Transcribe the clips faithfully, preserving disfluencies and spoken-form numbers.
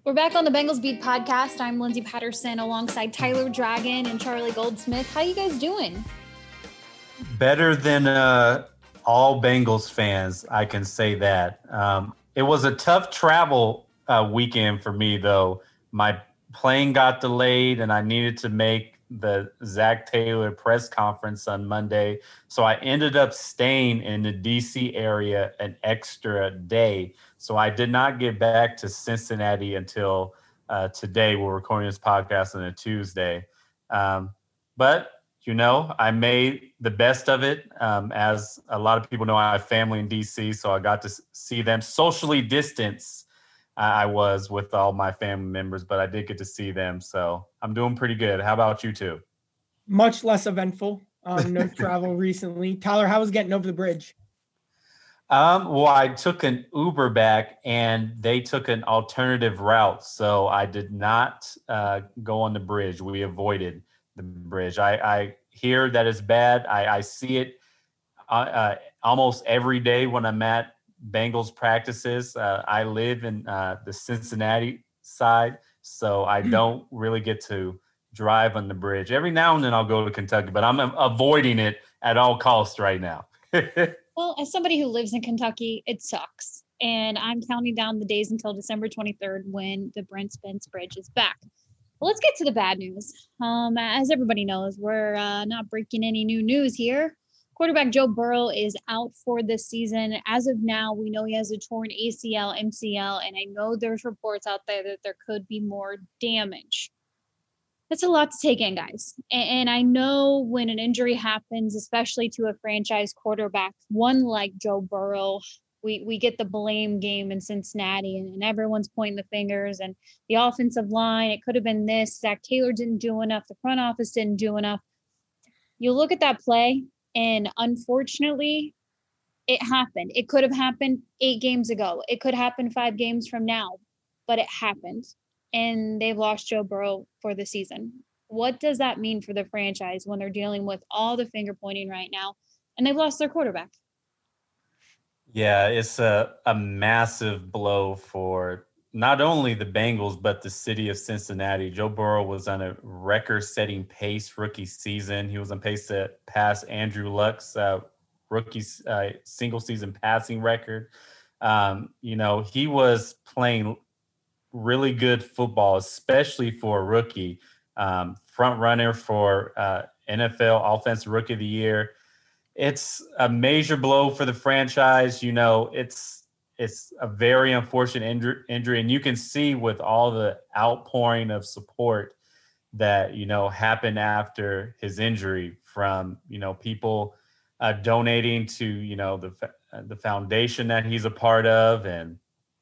We're back on the Bengals Beat podcast. I'm Lindsay Patterson alongside Tyler Dragon and Charlie Goldsmith. How you guys doing? Better than uh, all Bengals fans, I can say that. Um, it was a tough travel uh, weekend for me, though. My plane got delayed, and I needed to make the Zach Taylor press conference on Monday. So I ended up staying in the D C area an extra day. So I did not get back to Cincinnati until uh, today. We're recording this podcast on a Tuesday. Um, but, you know, I made the best of it. Um, as a lot of people know, I have family in D C, so I got to see them socially distanced. I was with all my family members, but I did get to see them. So I'm doing pretty good. How about you two? Much less eventful. Um, no travel recently. Tyler, how was getting over the bridge? Um, well, I took an Uber back and they took an alternative route. So I did not uh, go on the bridge. We avoided the bridge. I, I hear that it's bad. I, I see it uh, uh, almost every day when I'm at Bengals practices. Uh, I live in uh, the Cincinnati side, so I don't really get to drive on the bridge. Every now and then I'll go to Kentucky, but I'm avoiding it at all costs right now. Well, as somebody who lives in Kentucky, it sucks. And I'm counting down the days until December twenty-third when the Brent Spence Bridge is back. Well, let's get to the bad news. Um, as everybody knows, we're uh, not breaking any new news here. Quarterback Joe Burrow is out for this season. As of now, we know he has a torn A C L, M C L, and I know there's reports out there that there could be more damage. That's a lot to take in, guys. And I know when an injury happens, especially to a franchise quarterback, one like Joe Burrow, we, we get the blame game in Cincinnati, and, and everyone's pointing the fingers, and the offensive line, it could have been this. Zach Taylor didn't do enough. The front office didn't do enough. You look at that play, and unfortunately, it happened. It could have happened eight games ago. It could happen five games from now, but it happened. And they've lost Joe Burrow for the season. What does that mean for the franchise when they're dealing with all the finger pointing right now and they've lost their quarterback? Yeah, it's a, a massive blow for not only the Bengals, but the city of Cincinnati. Joe Burrow was on a record-setting pace rookie season. He was on pace to pass Andrew Luck's uh, rookie uh, single-season passing record. Um, you know, he was playing really good football, especially for a rookie. Um, front runner for uh, N F L Offensive Rookie of the Year. It's a major blow for the franchise. You know, it's it's a very unfortunate injury, injury, and you can see with all the outpouring of support that, you know, happened after his injury from, you know, people uh, donating to, you know, the the foundation that he's a part of, and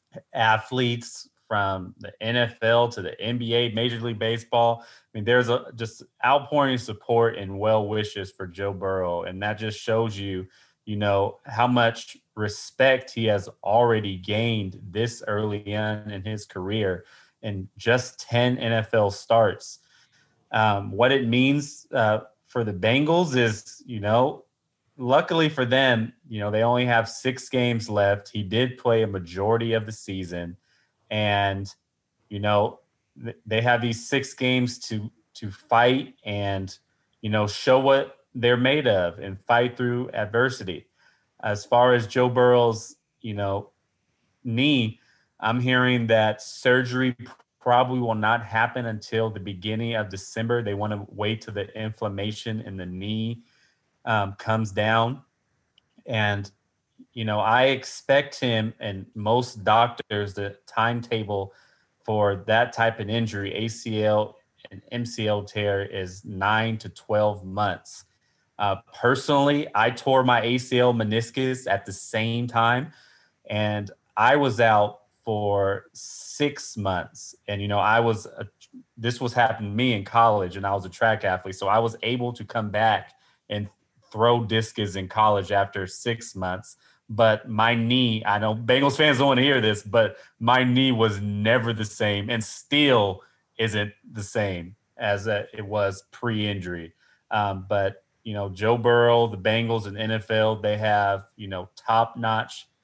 athletes from the N F L to the N B A, Major League Baseball. I mean, there's a just outpouring support and well wishes for Joe Burrow. And that just shows you, you know, how much respect he has already gained this early on in his career in just ten N F L starts. Um, what it means uh, for the Bengals is, you know, luckily for them, you know, they only have six games left. He did play a majority of the season. And, you know, th- they have these six games to to fight and, you know, show what they're made of and fight through adversity. As far as Joe Burrow's, you know, knee, I'm hearing that surgery probably will not happen until the beginning of December. They want to wait till the inflammation in the knee um, comes down. And, you know, I expect him, and most doctors, the timetable for that type of injury, A C L and M C L tear, is nine to twelve months. Uh, personally, I tore my A C L meniscus at the same time, and I was out for six months. And, you know, I was, a, this was happening to me in college, and I was a track athlete. So I was able to come back and throw discus in college after six months. But my knee, I know Bengals fans don't want to hear this, but my knee was never the same and still isn't the same as uh, it was pre-injury. Um, but, you know, Joe Burrow, the Bengals and N F L, they have, you know, top-notch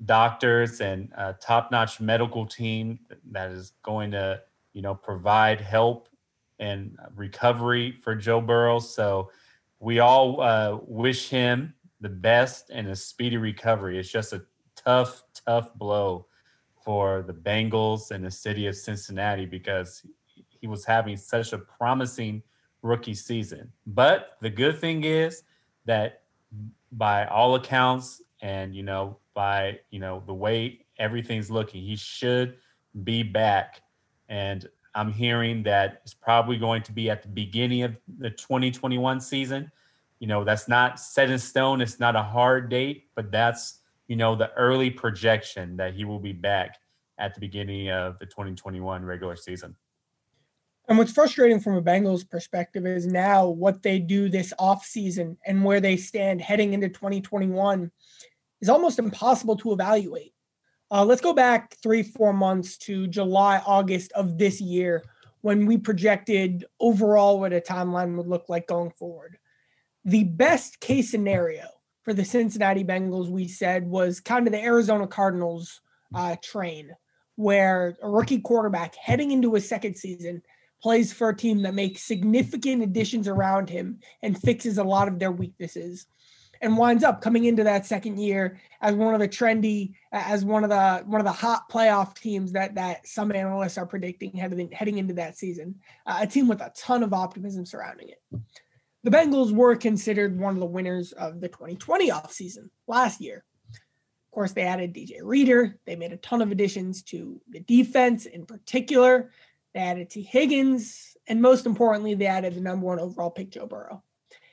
doctors and a top-notch medical team that is going to, you know, provide help and recovery for Joe Burrow. So we all uh, wish him the best and a speedy recovery. It's just a tough, tough blow for the Bengals and the city of Cincinnati because he was having such a promising rookie season. But the good thing is that by all accounts and, you know, by, you know, the way everything's looking, he should be back. And I'm hearing that it's probably going to be at the beginning of the twenty twenty-one season. You know, that's not set in stone. It's not a hard date, but that's, you know, the early projection that he will be back at the beginning of the twenty twenty-one regular season. And what's frustrating from a Bengals perspective is now what they do this offseason and where they stand heading into twenty twenty-one is almost impossible to evaluate. Uh, let's go back three, four months to July, August of this year when we projected overall what a timeline would look like going forward. The best case scenario for the Cincinnati Bengals, we said, was kind of the Arizona Cardinals uh, train, where a rookie quarterback heading into his second season plays for a team that makes significant additions around him and fixes a lot of their weaknesses, and winds up coming into that second year as one of the trendy, as one of the one of the hot playoff teams that that some analysts are predicting heading heading into that season. Uh, a team with a ton of optimism surrounding it. The Bengals were considered one of the winners of the twenty twenty offseason last year. Of course, they added D J Reader. They made a ton of additions to the defense in particular. They added T. Higgins. And most importantly, they added the number one overall pick, Joe Burrow.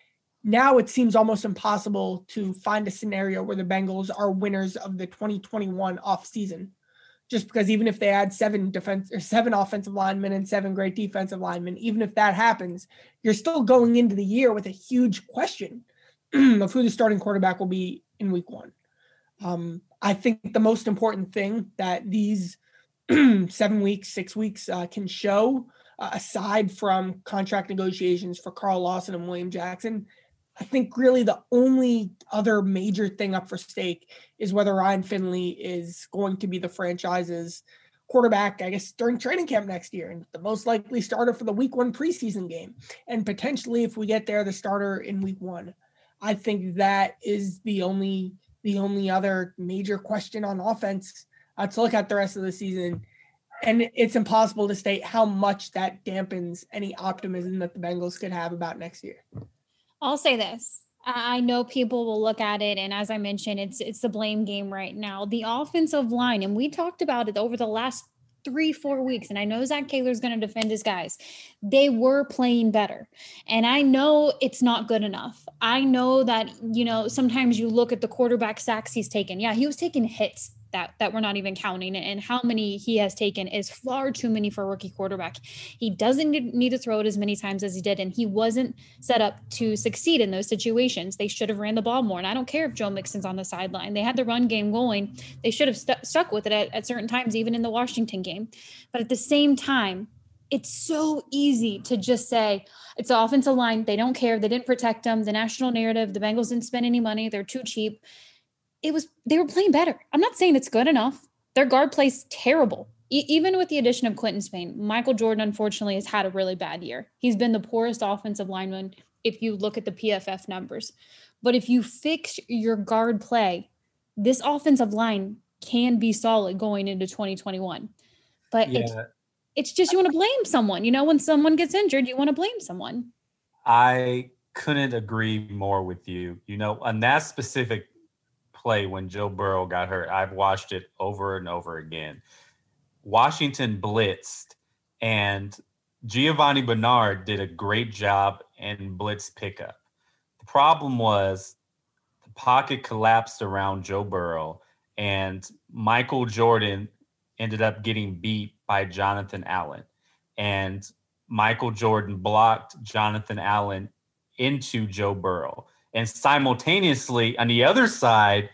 Now it seems almost impossible to find a scenario where the Bengals are winners of the twenty twenty-one offseason, just because even if they add seven defense or seven offensive linemen and seven great defensive linemen, even if that happens, you're still going into the year with a huge question of who the starting quarterback will be in week one. Um, I think the most important thing that these seven weeks, six weeks uh, can show, uh, aside from contract negotiations for Carl Lawson and William Jackson, I think really the only other major thing up for stake is whether Ryan Finley is going to be the franchise's quarterback, I guess, during training camp next year, and the most likely starter for the week one preseason game. And potentially, if we get there, the starter in week one. I think that is the only the only other major question on offense uh, to look at the rest of the season. And it's impossible to state how much that dampens any optimism that the Bengals could have about next year. I'll say this. I know people will look at it, and as I mentioned, it's it's the blame game right now. The offensive line, and we talked about it over the last three, four weeks, and I know Zach Taylor's going to defend his guys. They were playing better, and I know it's not good enough. I know that, you know, sometimes you look at the quarterback sacks he's taken. Yeah, he was taking hits that that we're not even counting, and how many he has taken is far too many for a rookie quarterback. He doesn't need to throw it as many times as he did, and he wasn't set up to succeed in those situations. They should have ran the ball more, and I don't care if Joe Mixon's on the sideline. They had the run game going. They should have st- stuck with it at, at certain times, even in the Washington game. But at the same time, it's so easy to just say it's the offensive line. They don't care. They didn't protect them. The national narrative, the Bengals didn't spend any money. They're too cheap. It was, they were playing better. I'm not saying it's good enough. Their guard plays terrible. E- even with the addition of Quentin Spain, Michael Jordan, unfortunately, has had a really bad year. He's been the poorest offensive lineman if you look at the P F F numbers. But if you fix your guard play, this offensive line can be solid going into twenty twenty-one. But Yeah. it's, it's just, you want to blame someone. You know, when someone gets injured, you want to blame someone. I couldn't agree more with you. You know, on that specific play when Joe Burrow got hurt, I've watched it over and over again. Washington blitzed, and Giovanni Bernard did a great job in blitz pickup. The problem was the pocket collapsed around Joe Burrow, and Michael Jordan ended up getting beat by Jonathan Allen. And Michael Jordan blocked Jonathan Allen into Joe Burrow. And simultaneously, on the other side,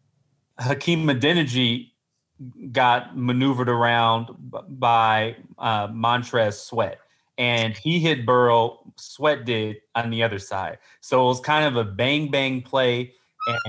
Hakeem Adeniji got maneuvered around by uh, Montrez Sweat. And he hit Burrow, Sweat did on the other side. So it was kind of a bang-bang play. And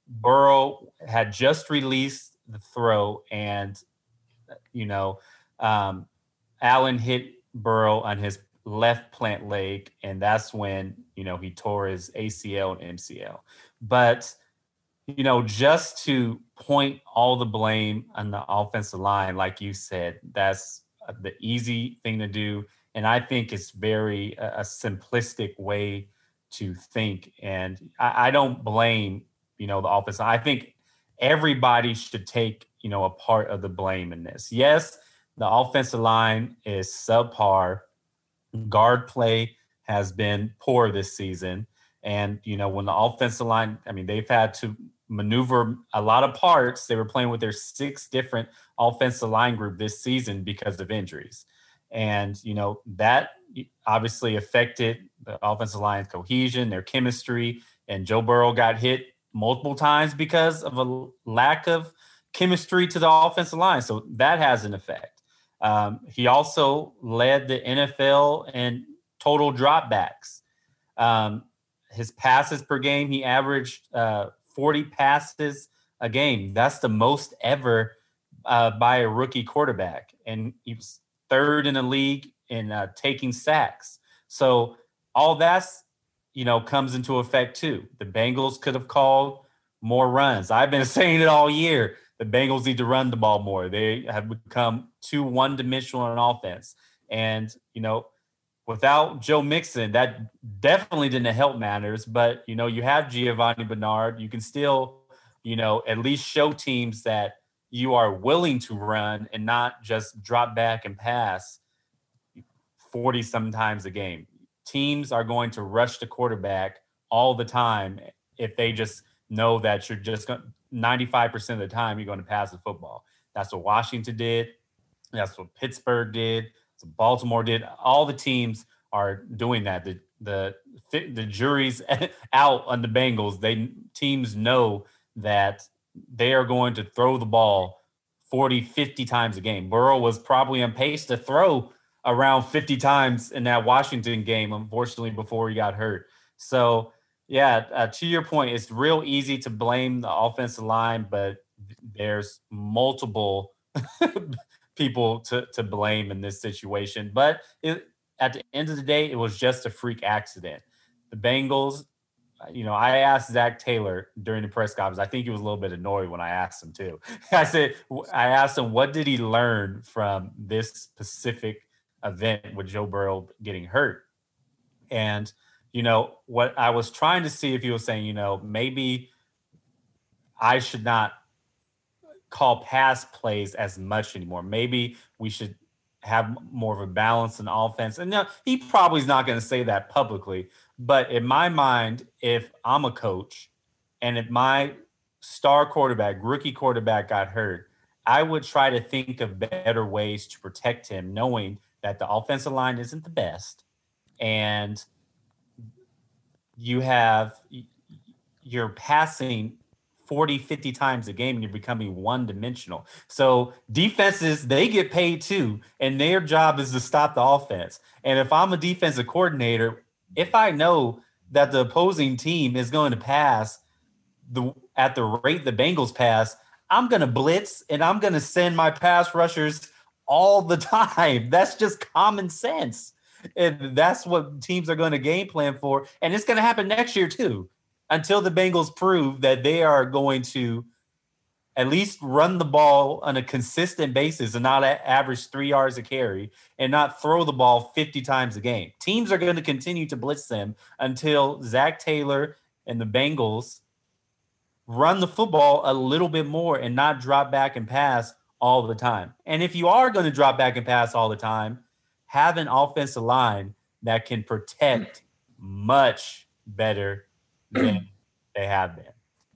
Burrow had just released the throw, and, you know, um, Allen hit Burrow on his left plant leg, and that's when, you know, he tore his A C L and M C L. But, you know, just to point all the blame on the offensive line, like you said, that's the easy thing to do. And I think it's very a, a simplistic way to think. And I, I don't blame, you know, the offense. I think everybody should take, you know, a part of the blame in this. Yes, the offensive line is subpar. Guard play has been poor this season. And, you know, when the offensive line, I mean, they've had to maneuver a lot of parts. They were playing with their six different offensive line group this season because of injuries. And, you know, that obviously affected the offensive line's cohesion, their chemistry. And Joe Burrow got hit multiple times because of a lack of chemistry to the offensive line. So that has an effect. Um, he also led the N F L in total dropbacks. Um, his passes per game, he averaged uh, forty passes a game. That's the most ever uh, by a rookie quarterback. And he was third in the league in uh, taking sacks. So all that's, you know, comes into effect too. The Bengals could have called more runs. I've been saying it all year. The Bengals need to run the ball more. They have become too one-dimensional on offense. And, you know, without Joe Mixon, that definitely didn't help matters. But, you know, you have Giovanni Bernard. You can still, you know, at least show teams that you are willing to run and not just drop back and pass forty sometimes a game. Teams are going to rush the quarterback all the time if they just know that you're just going ninety-five percent of the time you're going to pass the football. That's what Washington did. That's what Pittsburgh did. That's what Baltimore did. All the teams are doing that. The the the jury's out on the Bengals. They teams know that they are going to throw the ball forty, fifty times a game. Burrow was probably on pace to throw around fifty times in that Washington game, unfortunately, before he got hurt. So, yeah, uh, to your point, it's real easy to blame the offensive line, but there's multiple people to, to blame in this situation. But it, at the end of the day, it was just a freak accident. The Bengals, you know, I asked Zach Taylor during the press conference. I think he was a little bit annoyed when I asked him too. I said, I asked him, what did he learn from this specific event with Joe Burrow getting hurt? And, you know, what I was trying to see if he was saying, you know, maybe I should not call pass plays as much anymore. Maybe we should have more of a balance in offense. And now he probably is not going to say that publicly, but in my mind, if I'm a coach and if my star quarterback, rookie quarterback got hurt, I would try to think of better ways to protect him, knowing that the offensive line isn't the best. And you have, you're passing forty, fifty times a game and you're becoming one-dimensional. So defenses, they get paid too, and their job is to stop the offense. And if I'm a defensive coordinator, if I know that the opposing team is going to pass the at the rate the Bengals pass, I'm going to blitz and I'm going to send my pass rushers all the time. That's just common sense. And that's what teams are going to game plan for. And it's going to happen next year too, until the Bengals prove that they are going to at least run the ball on a consistent basis and not average three yards a carry and not throw the ball fifty times a game. Teams are going to continue to blitz them until Zach Taylor and the Bengals run the football a little bit more and not drop back and pass all the time. And if you are going to drop back and pass all the time, have an offensive line that can protect much better than they have been.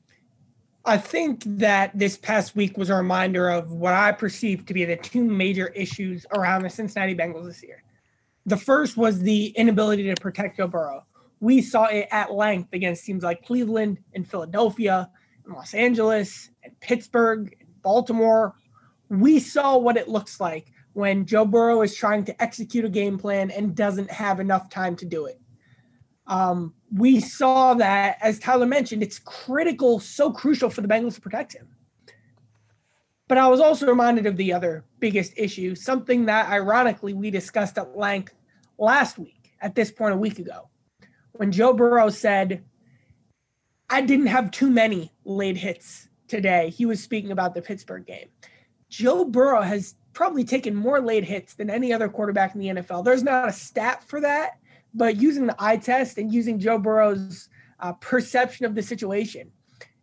I think that this past week was a reminder of what I perceive to be the two major issues around the Cincinnati Bengals this year. The first was the inability to protect Joe Burrow. We saw it at length against teams like Cleveland and Philadelphia and Los Angeles and Pittsburgh and Baltimore. We saw what it looks like when Joe Burrow is trying to execute a game plan and doesn't have enough time to do it. Um, we saw that, as Tyler mentioned, it's critical, so crucial for the Bengals to protect him. But I was also reminded of the other biggest issue, something that ironically we discussed at length last week, at this point a week ago, when Joe Burrow said, I didn't have too many late hits today. He was speaking about the Pittsburgh game. Joe Burrow has probably taken more late hits than any other quarterback in the N F L. There's not a stat for that, but using the eye test and using Joe Burrow's uh, perception of the situation,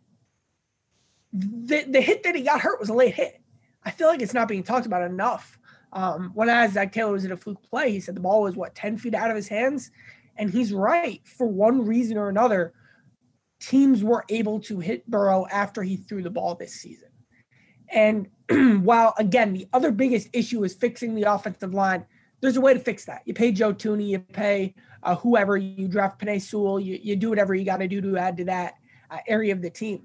the, the hit that he got hurt was a late hit. I feel like it's not being talked about enough. Um, when I asked Zach Taylor, was it a fluke play? He said the ball was, what, ten feet out of his hands? And he's right. For one reason or another, teams were able to hit Burrow after he threw the ball this season. And while, again, the other biggest issue is fixing the offensive line, there's a way to fix that. You pay Joe Thuney, you pay uh, whoever, you draft Penei Sewell, you, you do whatever you got to do to add to that uh, area of the team.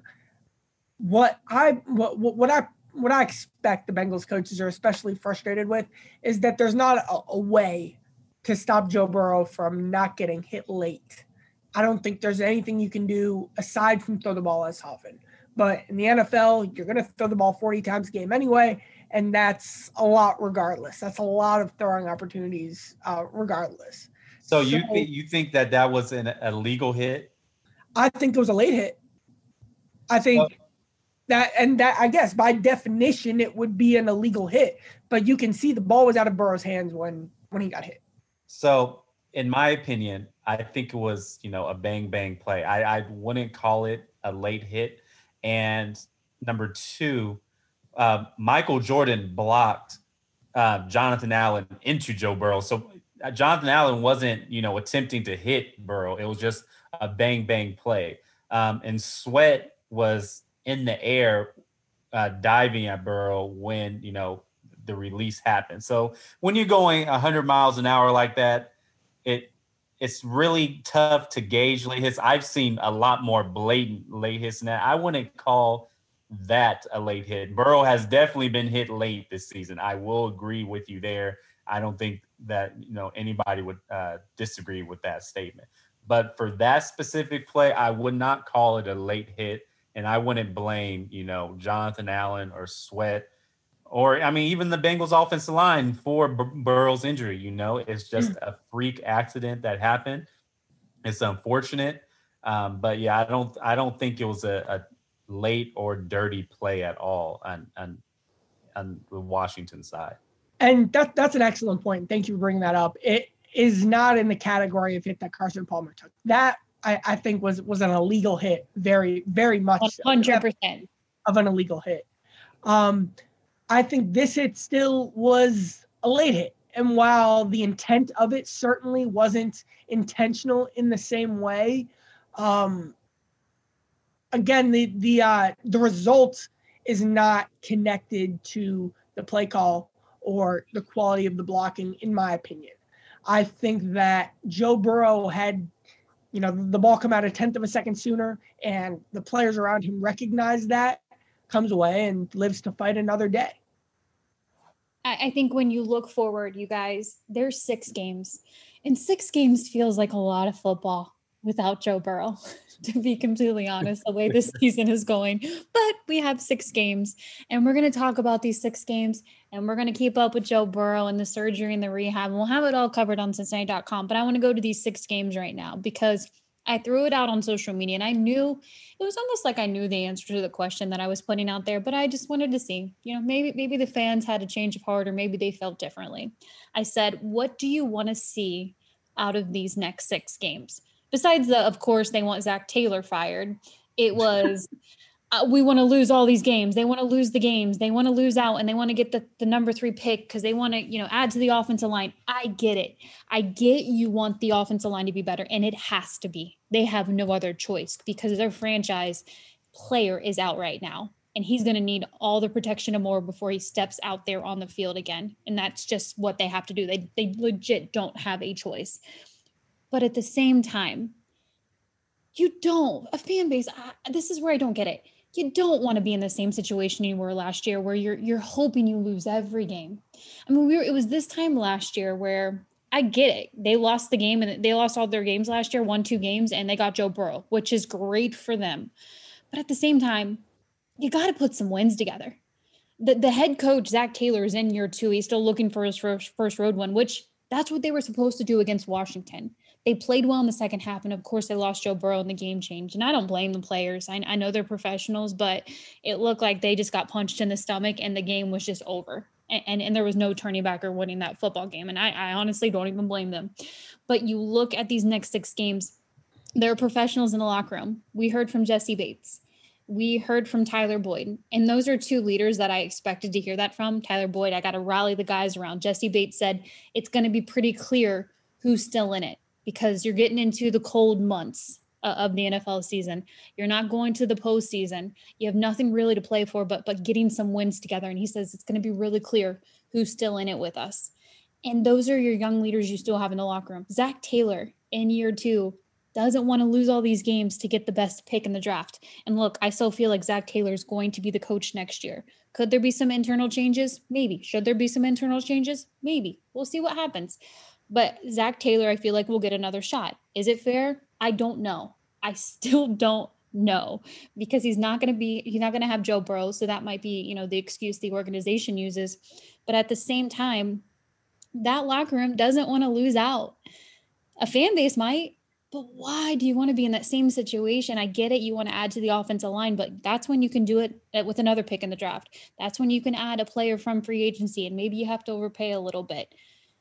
What I what, what I what I expect the Bengals coaches are especially frustrated with is that there's not a, a way to stop Joe Burrow from not getting hit late. I don't think there's anything you can do aside from throw the ball less often. But in the N F L, you're going to throw the ball forty times a game anyway, and that's a lot regardless. That's a lot of throwing opportunities uh, regardless. So, so you think you think that that was an illegal hit? I think it was a late hit. I think well, that, and that, I guess by definition, it would be an illegal hit. But you can see the ball was out of Burrow's hands when when he got hit. So, in my opinion, I think it was, you know, a bang bang play. I, I wouldn't call it a late hit. And number two, uh, Michael Jordan blocked uh, Jonathan Allen into Joe Burrow. So uh, Jonathan Allen wasn't, you know, attempting to hit Burrow. It was just a bang, bang play. Um, and Sweat was in the air uh, diving at Burrow when, you know, the release happened. So when you're going one hundred miles an hour like that, it it's really tough to gauge late hits. I've seen a lot more blatant late hits than that. I wouldn't call that a late hit. Burrow has definitely been hit late this season. I will agree with you there. I don't think that, you know, anybody would uh, disagree with that statement. But for that specific play, I would not call it a late hit, and I wouldn't blame, you know, Jonathan Allen or Sweat or, I mean, even the Bengals offensive line for Bur- Burrow's injury. You know, it's just a freak accident that happened. It's unfortunate. Um, but, yeah, I don't I don't think it was a, a late or dirty play at all on, on, on the Washington side. And that that's an excellent point. Thank you for bringing that up. It is not in the category of hit that Carson Palmer took. That, I, I think, was was an illegal hit, very, very much one hundred percent of an illegal hit. Um, I think this hit still was a late hit. And while the intent of it certainly wasn't intentional in the same way, um, again, the the uh, the result is not connected to the play call or the quality of the blocking, in my opinion. I think that Joe Burrow had, you know, the ball come out a tenth of a second sooner, and the players around him recognize that, comes away, and lives to fight another day. I think when you look forward, you guys, there's six games, and six games feels like a lot of football without Joe Burrow, to be completely honest, the way this season is going. But we have six games, and we're going to talk about these six games, and we're going to keep up with Joe Burrow and the surgery and the rehab. And we'll have it all covered on Cincinnati dot com. But I want to go to these six games right now because I threw it out on social media, and I knew it was almost like I knew the answer to the question that I was putting out there, but I just wanted to see, you know, maybe, maybe the fans had a change of heart, or maybe they felt differently. I said, what do you want to see out of these next six games? Besides the, of course, they want Zach Taylor fired. It was, uh, we want to lose all these games. They want to lose the games. They want to lose out, and they want to get the, the number three pick because they want to, you know, add to the offensive line. I get it. I get you want the offensive line to be better, and it has to be. They have no other choice because their franchise player is out right now, and he's going to need all the protection and more before he steps out there on the field again. And that's just what they have to do. They they legit don't have a choice. But at the same time, you don't, a fan base, I, this is where I don't get it. You don't want to be in the same situation you were last year where you're you're hoping you lose every game. I mean, we were, it was this time last year where I get it. They lost the game and they lost all their games last year, won two games, and they got Joe Burrow, which is great for them. But at the same time, you got to put some wins together. The, the head coach, Zach Taylor, is in year two. He's still looking for his first, first road win, which that's what they were supposed to do against Washington. They played well in the second half, and of course, they lost Joe Burrow and the game changed. And I don't blame the players. I, I know they're professionals, but it looked like they just got punched in the stomach, and the game was just over. And, and, and there was no turning back or winning that football game. And I, I honestly don't even blame them. But you look at these next six games, there are professionals in the locker room. We heard from Jesse Bates. We heard from Tyler Boyd. And those are two leaders that I expected to hear that from. Tyler Boyd, I got to rally the guys around. Jesse Bates said it's going to be pretty clear who's still in it because you're getting into the cold months of the N F L season. You're not going to the postseason. You have nothing really to play for, but but getting some wins together. And he says it's going to be really clear who's still in it with us. And those are your young leaders you still have in the locker room. Zach Taylor in year two doesn't want to lose all these games to get the best pick in the draft. And look, I still feel like Zach Taylor is going to be the coach next year. Could there be some internal changes? Maybe. Should there be some internal changes? Maybe. We'll see what happens. But Zach Taylor, I feel like will get another shot. Is it fair? I don't know. I still don't know because he's not going to be, he's not going to have Joe Burrow. So that might be, you know, the excuse the organization uses. But at the same time, that locker room doesn't want to lose out. A fan base might, but why do you want to be in that same situation? I get it. You want to add to the offensive line, but that's when you can do it with another pick in the draft. That's when you can add a player from free agency and maybe you have to overpay a little bit.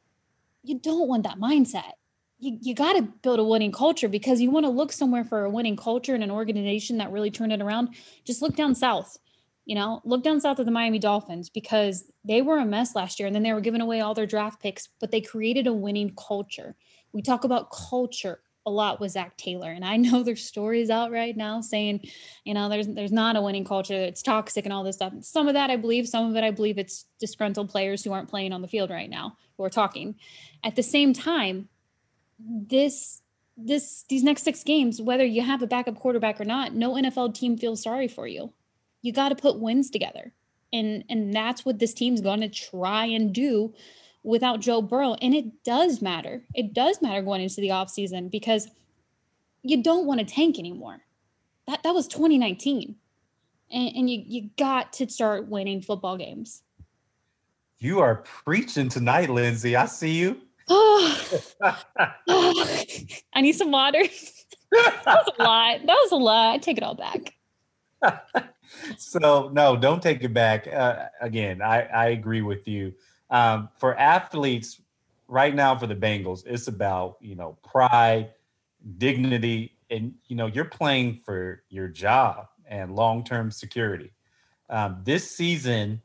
You don't want that mindset. You, you got to build a winning culture because you want to look somewhere for a winning culture and an organization that really turned it around. Just look down south, you know, look down south of the Miami Dolphins because they were a mess last year and then they were giving away all their draft picks, but they created a winning culture. We talk about culture a lot with Zach Taylor. And I know there's stories out right now saying, you know, there's, there's not a winning culture. It's toxic and all this stuff. Some of that I believe, some of it, I believe it's disgruntled players who aren't playing on the field right now who are talking. At the same time, this, this, these next six games, whether you have a backup quarterback or not, no N F L team feels sorry for you. You got to put wins together. And, and that's what this team's going to try and do without Joe Burrow. And it does matter. It does matter going into the offseason because you don't want to tank anymore. That that was twenty nineteen. And, and you, you got to start winning football games. You are preaching tonight, Lindsay. I see you. Oh, oh, I need some water. That was a lot. That was a lot. I take it all back. So, no, don't take it back. Uh, again, I, I agree with you. Um, for athletes right now for the Bengals, it's about, you know, pride, dignity, and, you know, you're playing for your job and long-term security. Um, this season,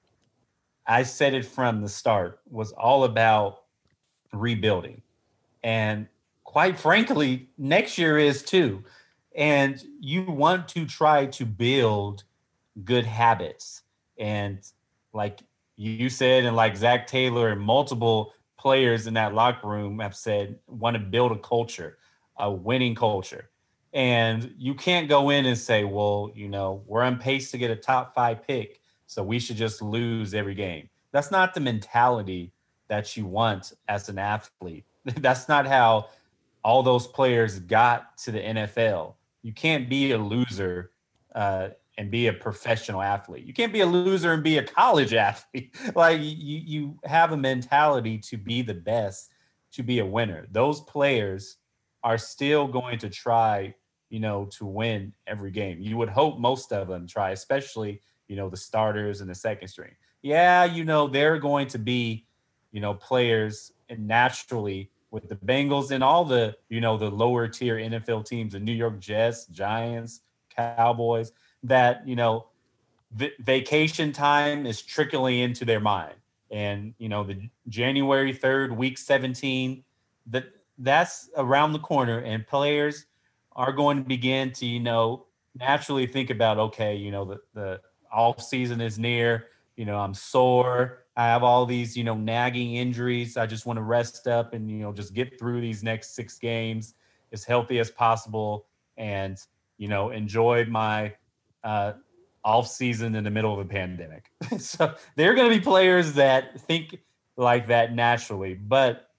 I said it from the start, was all about rebuilding. And quite frankly, next year is too. And you want to try to build good habits. And like you said, and like Zach Taylor and multiple players in that locker room have said, want to build a culture, a winning culture. And you can't go in and say, well, you know, we're on pace to get a top five pick, so we should just lose every game. That's not the mentality that you want as an athlete. That's not how all those players got to the N F L. You can't be a loser uh, and be a professional athlete. You can't be a loser and be a college athlete. Like you, you have a mentality to be the best, to be a winner. Those players are still going to try, you know, to win every game. You would hope most of them try, especially, you know, the starters and the second string. Yeah, you know, they're going to be, you know, players and naturally with the Bengals and all the, you know, the lower tier N F L teams, the New York Jets, Giants, Cowboys, that, you know, v- vacation time is trickling into their mind. And, you know, the January third, week seventeen, that that's around the corner, and players are going to begin to, you know, naturally think about, okay, you know, the, the off season is near, you know, I'm sore. I have all these, you know, nagging injuries. I just want to rest up and, you know, just get through these next six games as healthy as possible and, you know, enjoy my uh, off season in the middle of a pandemic. So there are going to be players that think like that naturally. But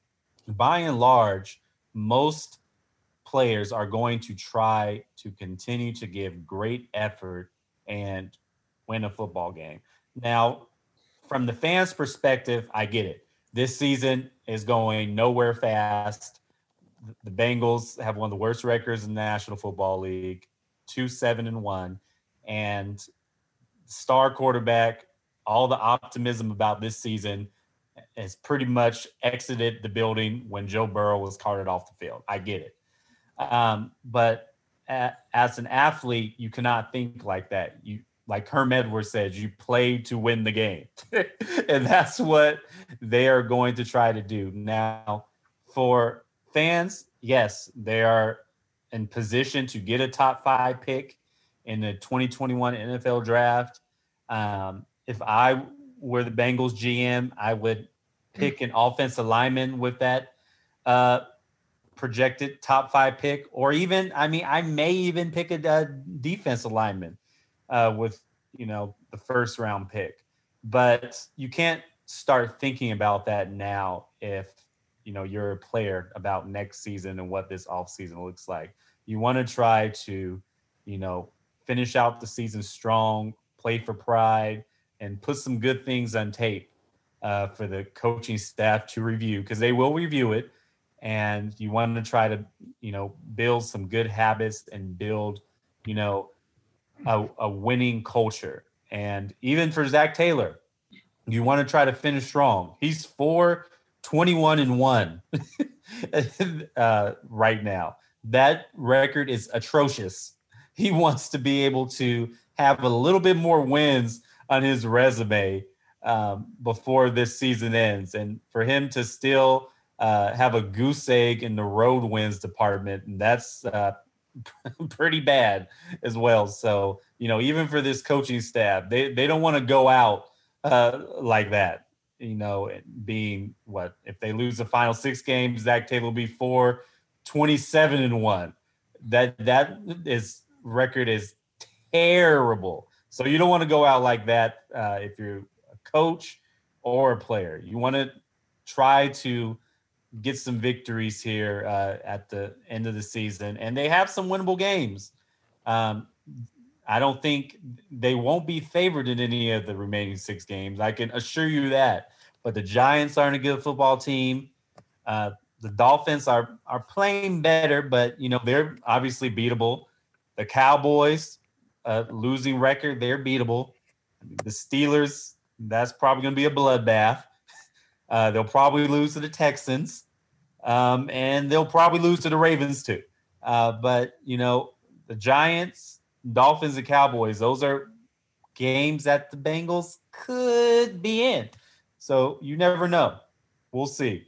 by and large, most players are going to try to continue to give great effort and win a football game. Now, from the fans' perspective, I get it. This season is going nowhere fast. The Bengals have one of the worst records in the National Football League, two seven and one, and star quarterback. All the optimism about this season has pretty much exited the building when Joe Burrow was carted off the field. I get it. Um, but a, as an athlete, you cannot think like that. You, like Herm Edwards says, you play to win the game. And that's what they are going to try to do. Now, for fans, yes, they are in position to get a top five pick in the twenty twenty-one N F L draft. Um, if I were the Bengals G M, I would pick an offensive lineman with that uh, projected top five pick, or even, I mean, I may even pick a, a defensive lineman uh, with, you know, the first round pick. But you can't start thinking about that now if, you know, you're a player about next season and what this offseason looks like. You want to try to, you know, finish out the season strong, play for pride, and put some good things on tape uh, for the coaching staff to review, because they will review it. And you want to try to, you know, build some good habits and build, you know, a, a winning culture. And even for Zach Taylor, you want to try to finish strong. He's four twenty-one and one uh, right now. That record is atrocious. He wants to be able to have a little bit more wins on his resume um, before this season ends. And for him to still uh, have a goose egg in the road wins department, and that's uh, pretty bad as well. So, you know, even for this coaching staff, they, they don't want to go out uh, like that, you know, being what, if they lose the final six games, Zach Taylor will be four twenty-seven and one. That, that is record is terrible. So you don't want to go out like that uh, if you're a coach or a player. You want to try to get some victories here uh, at the end of the season, and they have some winnable games. Um, I don't think they won't be favored in any of the remaining six games. I can assure you that. But the Giants aren't a good football team. Uh, the Dolphins are are playing better, but you know they're obviously beatable. The Cowboys, uh, losing record, they're beatable. The Steelers, that's probably going to be a bloodbath. Uh, they'll probably lose to the Texans, um, and they'll probably lose to the Ravens too. Uh, but, you know, the Giants, Dolphins, and Cowboys, those are games that the Bengals could be in. So you never know. We'll see.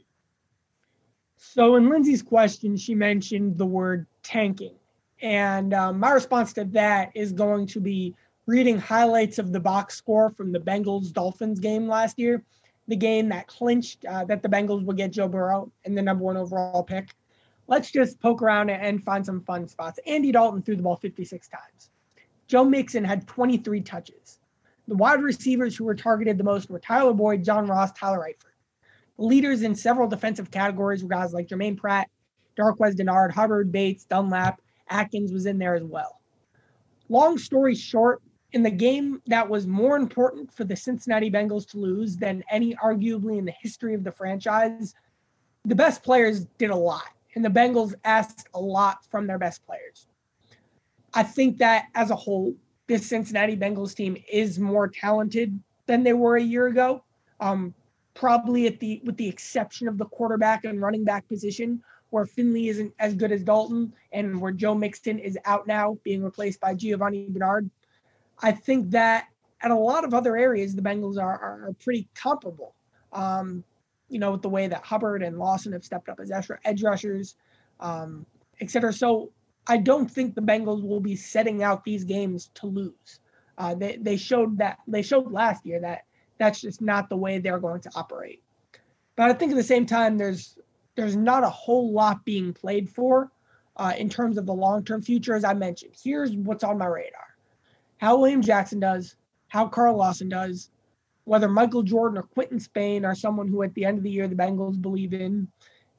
So in Lindsay's question, she mentioned the word tanking. And um, my response to that is going to be reading highlights of the box score from the Bengals-Dolphins game last year, the game that clinched uh, that the Bengals would get Joe Burrow and the number one overall pick. Let's just poke around and find some fun spots. Andy Dalton threw the ball fifty-six times. Joe Mixon had twenty-three touches. The wide receivers who were targeted the most were Tyler Boyd, John Ross, Tyler Eifert. The leaders in several defensive categories were guys like Jermaine Pratt, Darqueze Dennard, Hubbard, Bates, Dunlap. Atkins was in there as well. Long story short, in the game that was more important for the Cincinnati Bengals to lose than any arguably in the history of the franchise, the best players did a lot, and the Bengals asked a lot from their best players. I think that as a whole, this Cincinnati Bengals team is more talented than they were a year ago, um, probably at the with the exception of the quarterback and running back position, where Finley isn't as good as Dalton and where Joe Mixon is out now, being replaced by Giovanni Bernard. I think that at a lot of other areas, the Bengals are, are, are pretty comparable, um, you know, with the way that Hubbard and Lawson have stepped up as edge rushers, um, et cetera. So I don't think the Bengals will be setting out these games to lose. Uh, they, they showed that they showed last year that that's just not the way they're going to operate. But I think at the same time, there's there's not a whole lot being played for uh, in terms of the long-term future, as I mentioned. Here's what's on my radar. How William Jackson does, how Carl Lawson does, whether Michael Jordan or Quentin Spain are someone who at the end of the year the Bengals believe in,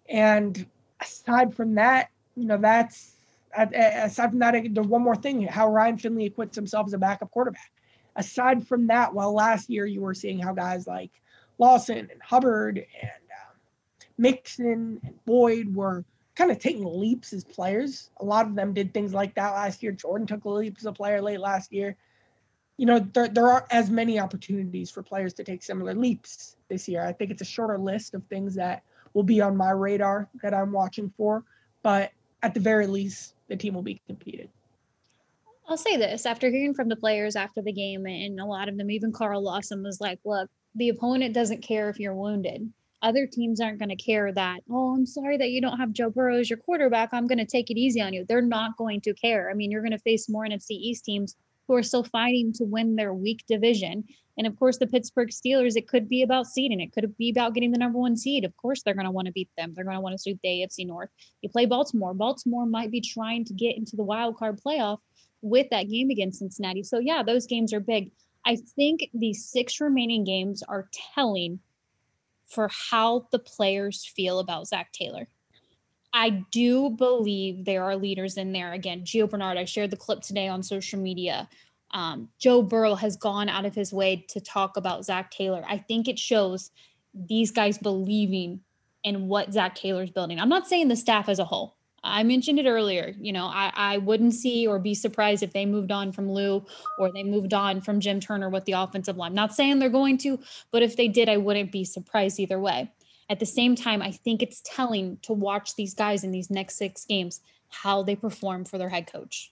And aside from that, you know, that's aside from that, there's one more thing: how Ryan Finley acquits himself as a backup quarterback. Aside from that, while last year you were seeing how guys like Lawson and Hubbard and um, Mixon and Boyd were kind of taking leaps as players. A lot of them did things like that last year. Jordan took a leap as a player late last year. You know, there, there aren't as many opportunities for players to take similar leaps this year. I think it's a shorter list of things that will be on my radar that I'm watching for. But at the very least, the team will be competing. I'll say this, after hearing from the players after the game, and a lot of them, even Carl Lawson was like, look, the opponent doesn't care if you're wounded. Other teams aren't going to care that, oh, I'm sorry that you don't have Joe Burrow as your quarterback. I'm going to take it easy on you. They're not going to care. I mean, you're going to face more N F C East teams who are still fighting to win their weak division. And of course, the Pittsburgh Steelers, it could be about seeding. It could be about getting the number one seed. Of course, they're going to want to beat them. They're going to want to sweep the A F C North. You play Baltimore. Baltimore might be trying to get into the wild card playoff with that game against Cincinnati. So yeah, those games are big. I think these six remaining games are telling for how the players feel about Zach Taylor. I do believe there are leaders in there. Again, Gio Bernard, I shared the clip today on social media. Um, Joe Burrow has gone out of his way to talk about Zach Taylor. I think it shows these guys believing in what Zach Taylor's building. I'm not saying the staff as a whole. I mentioned it earlier. You know, I, I wouldn't see or be surprised if they moved on from Lou or they moved on from Jim Turner with the offensive line. I'm not saying they're going to, but if they did, I wouldn't be surprised either way. At the same time, I think it's telling to watch these guys in these next six games, how they perform for their head coach.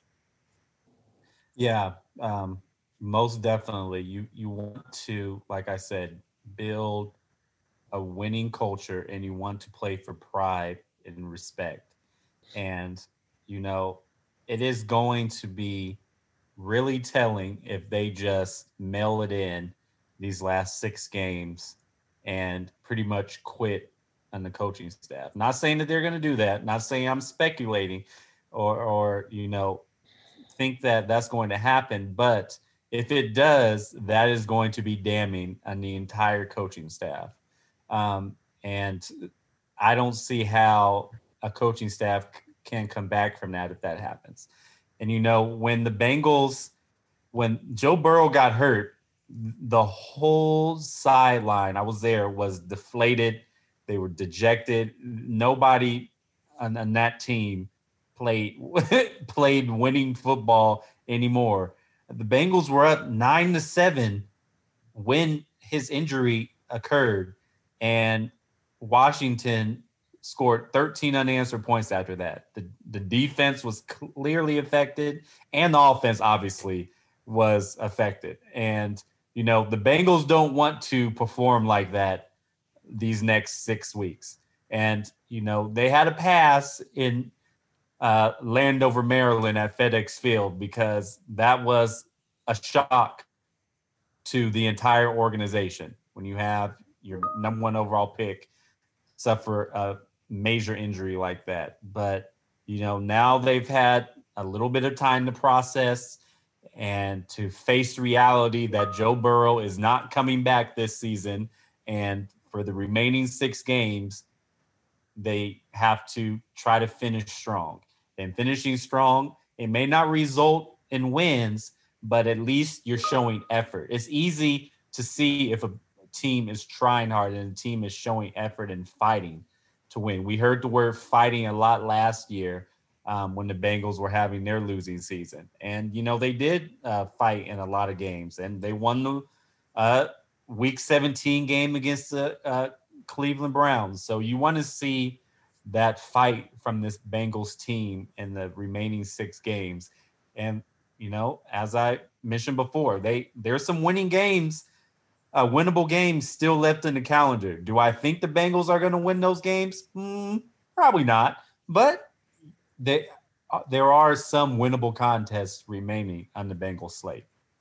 Yeah, um, most definitely. You you want to, like I said, build a winning culture, and you want to play for pride and respect. And, you know, it is going to be really telling if they just mail it in these last six games and pretty much quit on the coaching staff. Not saying that they're going to do that. Not saying I'm speculating or, or, you know, think that that's going to happen. But if it does, that is going to be damning on the entire coaching staff. Um, and I don't see how a coaching staff can come back from that if that happens. And, you know, when the Bengals, when Joe Burrow got hurt, the whole sideline, I was there, was deflated. They were dejected. Nobody on, on that team played played winning football anymore. The Bengals were up nine to seven when his injury occurred, and Washington scored thirteen unanswered points after that. The the defense was clearly affected, and the offense obviously was affected. And, you know, the Bengals don't want to perform like that these next six weeks. And, you know, they had a pass in uh, Landover, Maryland at FedEx Field because that was a shock to the entire organization when you have your number one overall pick suffer a major injury like that. But, you know, now they've had a little bit of time to process and to face reality that Joe Burrow is not coming back this season. And for the remaining six games, they have to try to finish strong. And finishing strong, it may not result in wins, but at least you're showing effort. It's easy to see if a team is trying hard and a team is showing effort and fighting to win. We heard the word fighting a lot last year um, when the Bengals were having their losing season. And, you know, they did uh, fight in a lot of games, and they won the uh, week seventeen game against the uh, Cleveland Browns. So you want to see that fight from this Bengals team in the remaining six games. And, you know, as I mentioned before, they there's some winning games, uh, winnable games still left in the calendar. Do I think the Bengals are going to win those games? Mm, probably not. But they, uh, there are some winnable contests remaining on the Bengals slate.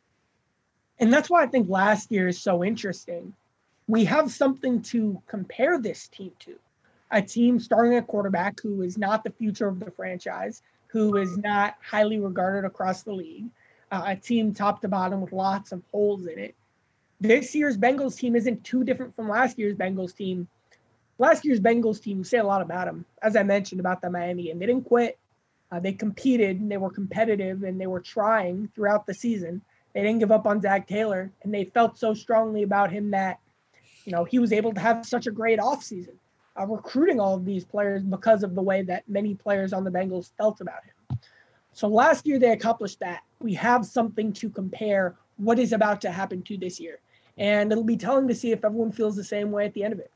And that's why I think last year is so interesting. We have something to compare this team to. A team starting a quarterback who is not the future of the franchise, who is not highly regarded across the league, uh, a team top to bottom with lots of holes in it. This year's Bengals team isn't too different from last year's Bengals team last year's Bengals team, say a lot about them. As I mentioned about the Miami game, they didn't quit. Uh, they competed and they were competitive and they were trying throughout the season. They didn't give up on Zach Taylor, and they felt so strongly about him that, you know, he was able to have such a great offseason, uh, recruiting all of these players because of the way that many players on the Bengals felt about him. So last year they accomplished that. We have something to compare what is about to happen to this year. And it'll be telling to see if everyone feels the same way at the end of it.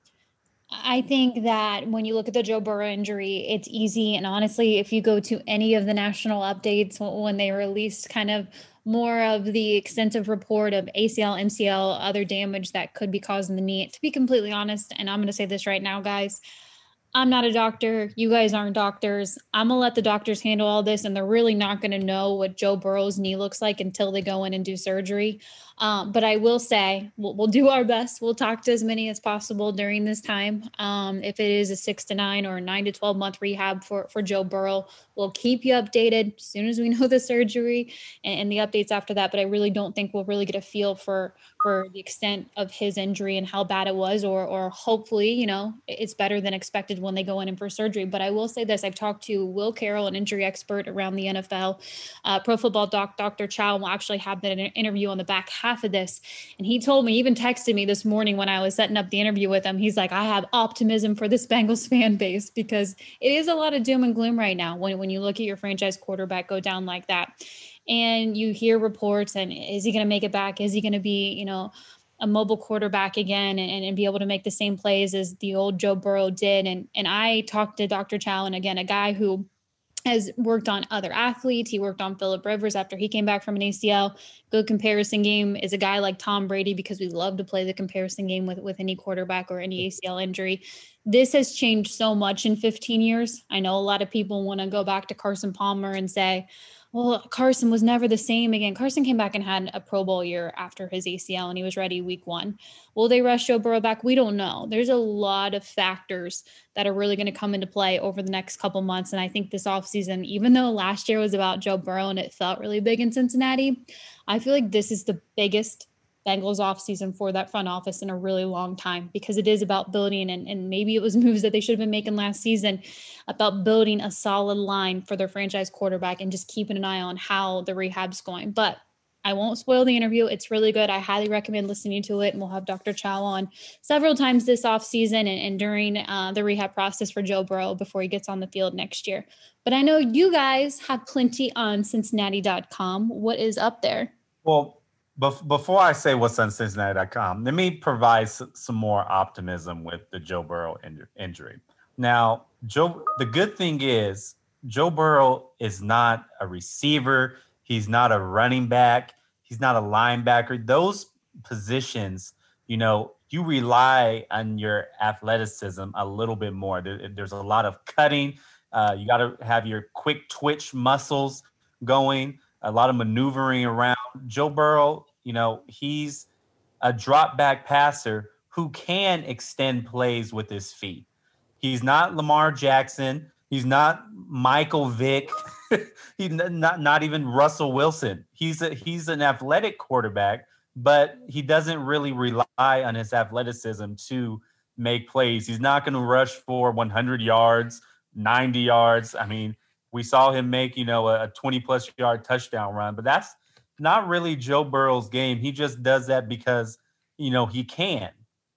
I think that when you look at the Joe Burrow injury, it's easy. And honestly, if you go to any of the national updates when they released kind of more of the extensive report of A C L, M C L, other damage that could be causing the knee, to be completely honest, and I'm going to say this right now, guys, I'm not a doctor. You guys aren't doctors. I'm going to let the doctors handle all this, and they're really not going to know what Joe Burrow's knee looks like until they go in and do surgery. Um, but I will say we'll, we'll do our best. We'll talk to as many as possible during this time. Um, if it is a six to nine or a nine to twelve month rehab for, for Joe Burrow, we'll keep you updated as soon as we know the surgery and, and the updates after that. But I really don't think we'll really get a feel for, for the extent of his injury and how bad it was, or, or hopefully, you know, it's better than expected when they go in and for surgery. But I will say this, I've talked to Will Carroll, an injury expert around the N F L, uh, Pro Football Doc, Doctor Chow will actually have that interview on the back half of this. And he told me, even texted me this morning when I was setting up the interview with him, he's like, I have optimism for this Bengals fan base, because it is a lot of doom and gloom right now when, when you look at your franchise quarterback go down like that. And you hear reports, and is he going to make it back? Is he going to be, you know, a mobile quarterback again and, and be able to make the same plays as the old Joe Burrow did? And, and I talked to Doctor Chow, and again, a guy who has worked on other athletes. He worked on Phillip Rivers after he came back from an A C L. Good comparison game is a guy like Tom Brady, because we love to play the comparison game with, with any quarterback or any A C L injury. This has changed so much in fifteen years. I know a lot of people want to go back to Carson Palmer and say, well, Carson was never the same again. Carson came back and had a Pro Bowl year after his A C L, and he was ready week one. Will they rush Joe Burrow back? We don't know. There's a lot of factors that are really going to come into play over the next couple months. And I think this offseason, even though last year was about Joe Burrow and it felt really big in Cincinnati, I feel like this is the biggest Bengals offseason for that front office in a really long time, because it is about building, and, and maybe it was moves that they should have been making last season, about building a solid line for their franchise quarterback and just keeping an eye on how the rehab's going. But I won't spoil the interview. It's really good. I highly recommend listening to it, and we'll have Doctor Chow on several times this offseason and, and during uh, the rehab process for Joe Burrow before he gets on the field next year. But I know you guys have plenty on Cincinnati dot com. What is up there? Well, before I say what's on Cincinnati dot com, let me provide some more optimism with the Joe Burrow injury. Now, Joe, the good thing is Joe Burrow is not a receiver. He's not a running back. He's not a linebacker. Those positions, you know, you rely on your athleticism a little bit more. There, there's a lot of cutting. Uh, you got to have your quick twitch muscles going, a lot of maneuvering around. Joe Burrow, you know, he's a drop back passer who can extend plays with his feet. He's not Lamar Jackson. He's not Michael Vick. He's not, not even Russell Wilson. He's a, he's an athletic quarterback, but he doesn't really rely on his athleticism to make plays. He's not going to rush for one hundred yards, ninety yards. I mean, we saw him make, you know, a twenty plus yard touchdown run, but that's not really Joe Burrow's game. He just does that because, you know, he can.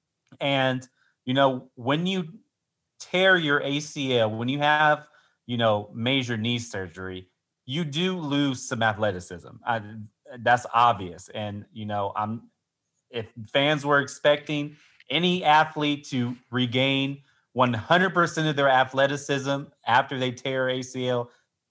And, you know, when you tear your A C L, when you have, you know, major knee surgery, you do lose some athleticism. I, that's obvious. And, you know, I'm, if fans were expecting any athlete to regain one hundred percent of their athleticism after they tear A C L,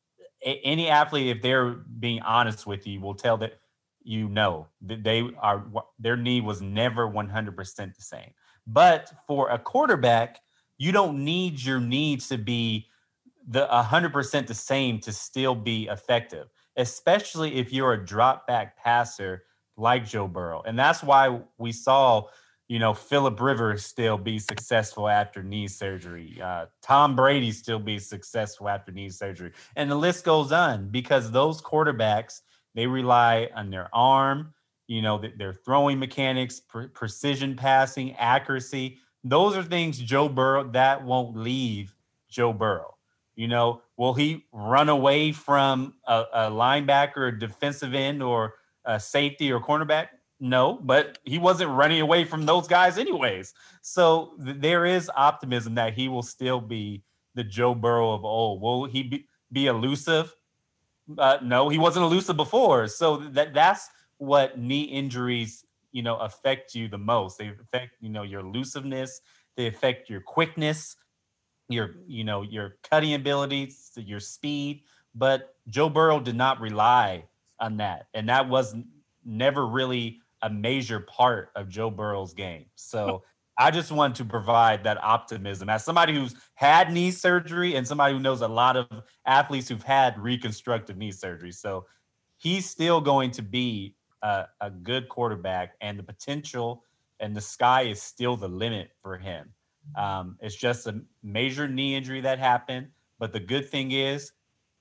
any athlete, if they're being honest with you, will tell that, you know, that they are, their knee was never one hundred percent the same. But for a quarterback, you don't need your knee to be the one hundred percent the same to still be effective, especially if you're a drop back passer like Joe Burrow. And that's why we saw, you know, Phillip Rivers still be successful after knee surgery. Uh, Tom Brady still be successful after knee surgery. And the list goes on, because those quarterbacks, they rely on their arm, you know, their throwing mechanics, pre- precision passing, accuracy. Those are things Joe Burrow that won't leave Joe Burrow. You know, will he run away from a, a linebacker, a defensive end, or a safety or cornerback? No, but he wasn't running away from those guys anyways. So th- there is optimism that he will still be the Joe Burrow of old. Will he be, be elusive? Uh, no, he wasn't elusive before. So that that's what knee injuries, you know, affect you the most. They affect, you know, your elusiveness. They affect your quickness, your, you know, your cutting abilities, your speed. But Joe Burrow did not rely on that, and that was never really a major part of Joe Burrow's game. So I just want to provide that optimism as somebody who's had knee surgery and somebody who knows a lot of athletes who've had reconstructive knee surgery. So he's still going to be a, a good quarterback, and the potential and the sky is still the limit for him. Um, it's just a major knee injury that happened. But the good thing is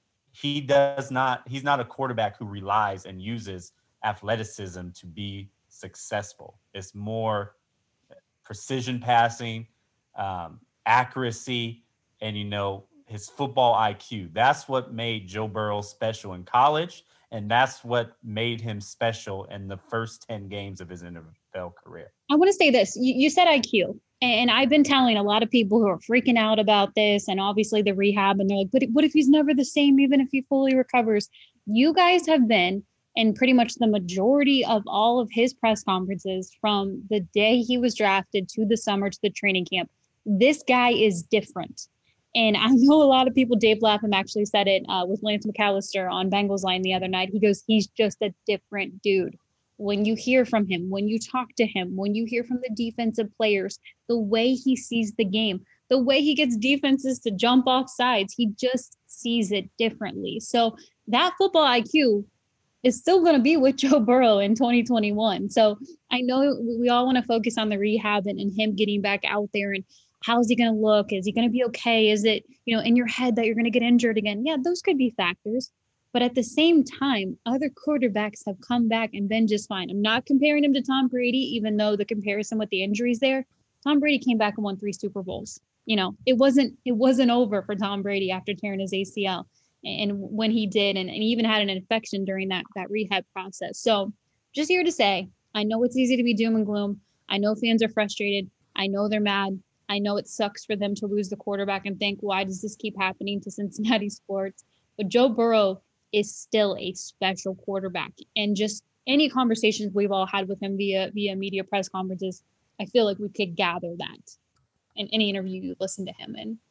he does not, he's not a quarterback who relies and uses athleticism to be successful. It's more precision passing, um, accuracy, and, you know, his football I Q. That's what made Joe Burrow special in college, and that's what made him special in the first ten games of his N F L career. I want to say this. You, you said I Q, and I've been telling a lot of people who are freaking out about this, and obviously the rehab, and they're like, but what if he's never the same, even if he fully recovers? You guys have been in pretty much the majority of all of his press conferences from the day he was drafted to the summer to the training camp. This guy is different. And I know a lot of people, Dave Lapham actually said it uh, with Lance McAllister on Bengals Line the other night. He goes, he's just a different dude. When you hear from him, when you talk to him, when you hear from the defensive players, the way he sees the game, the way he gets defenses to jump off sides, he just sees it differently. So that football I Q is still going to be with Joe Burrow in twenty twenty-one. So I know we all want to focus on the rehab and, and him getting back out there and how's he going to look? Is he going to be okay? Is it, you know, in your head that you're going to get injured again? Yeah, those could be factors. But at the same time, other quarterbacks have come back and been just fine. I'm not comparing him to Tom Brady, even though the comparison with the injuries there, Tom Brady came back and won three Super Bowls. You know, it wasn't, it wasn't over for Tom Brady after tearing his A C L. And when he did, and, and he even had an infection during that, that rehab process. So just here to say, I know it's easy to be doom and gloom. I know fans are frustrated. I know they're mad. I know it sucks for them to lose the quarterback and think, why does this keep happening to Cincinnati sports? But Joe Burrow is still a special quarterback. And just any conversations we've all had with him via via media press conferences, I feel like we could gather that in any interview you listen to him in.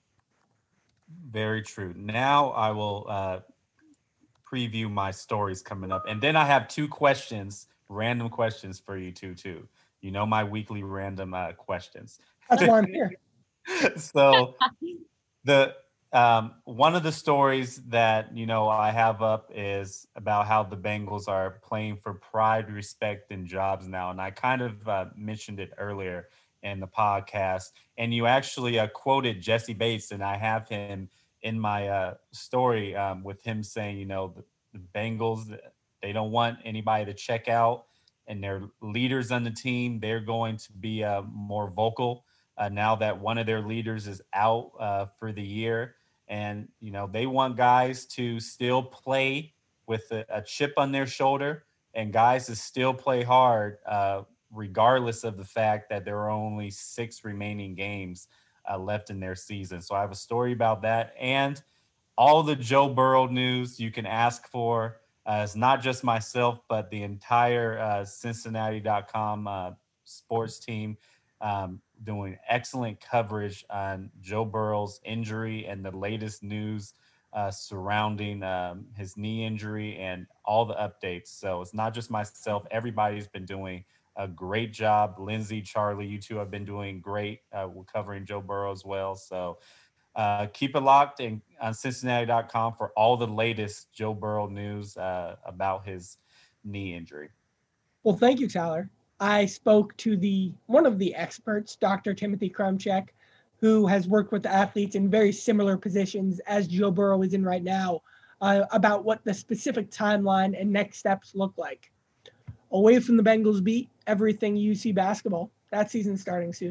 Very true. Now I will uh, preview my stories coming up. And then I have two questions, random questions for you two, too. You know, my weekly random uh, questions. That's why I'm here. So the um, one of the stories that, you know, I have up is about how the Bengals are playing for pride, respect, and jobs now. And I kind of uh, mentioned it earlier in the podcast. And you actually uh, quoted Jesse Bates, and I have him in my uh, story um, with him saying, you know, the, the Bengals, they don't want anybody to check out, and their leaders on the team, they're going to be uh, more vocal uh, now that one of their leaders is out uh, for the year. And, you know, they want guys to still play with a, a chip on their shoulder, and guys to still play hard, uh, regardless of the fact that there are only six remaining games uh, left in their season. So I have a story about that, and all the Joe Burrow news you can ask for. Uh, it's not just myself, but the entire uh, Cincinnati dot com uh, sports team um, doing excellent coverage on Joe Burrow's injury and the latest news uh, surrounding um, his knee injury and all the updates. So it's not just myself. Everybody's been doing a great job. Lindsay, Charlie, you two have been doing great uh, covering Joe Burrow as well. So uh, keep it locked in, on Cincinnati dot com for all the latest Joe Burrow news uh, about his knee injury. Well, thank you, Tyler. I spoke to the one of the experts, Doctor Timothy Krumchek, who has worked with athletes in very similar positions as Joe Burrow is in right now, uh, about what the specific timeline and next steps look like. Away from the Bengals beat, everything U C basketball. That season's starting soon.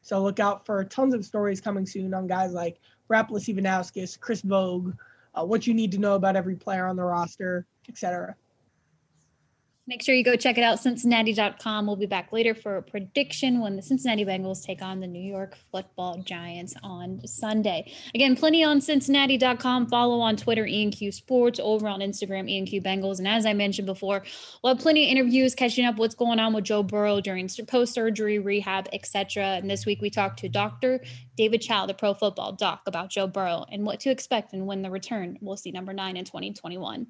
So look out for tons of stories coming soon on guys like Rapolas Ivanauskas, Chris Vogue, uh, what you need to know about every player on the roster, et cetera. Make sure you go check it out, Cincinnati dot com. We'll be back later for a prediction when the Cincinnati Bengals take on the New York Football Giants on Sunday. Again, plenty on Cincinnati dot com. Follow on Twitter, E and Q Sports, over on Instagram, E and Q Bengals. And as I mentioned before, we'll have plenty of interviews catching up what's going on with Joe Burrow during post-surgery, rehab, et cetera. And this week we talked to Doctor David Chao, the Pro Football Doc, about Joe Burrow and what to expect and when the return we'll see number nine in twenty twenty-one.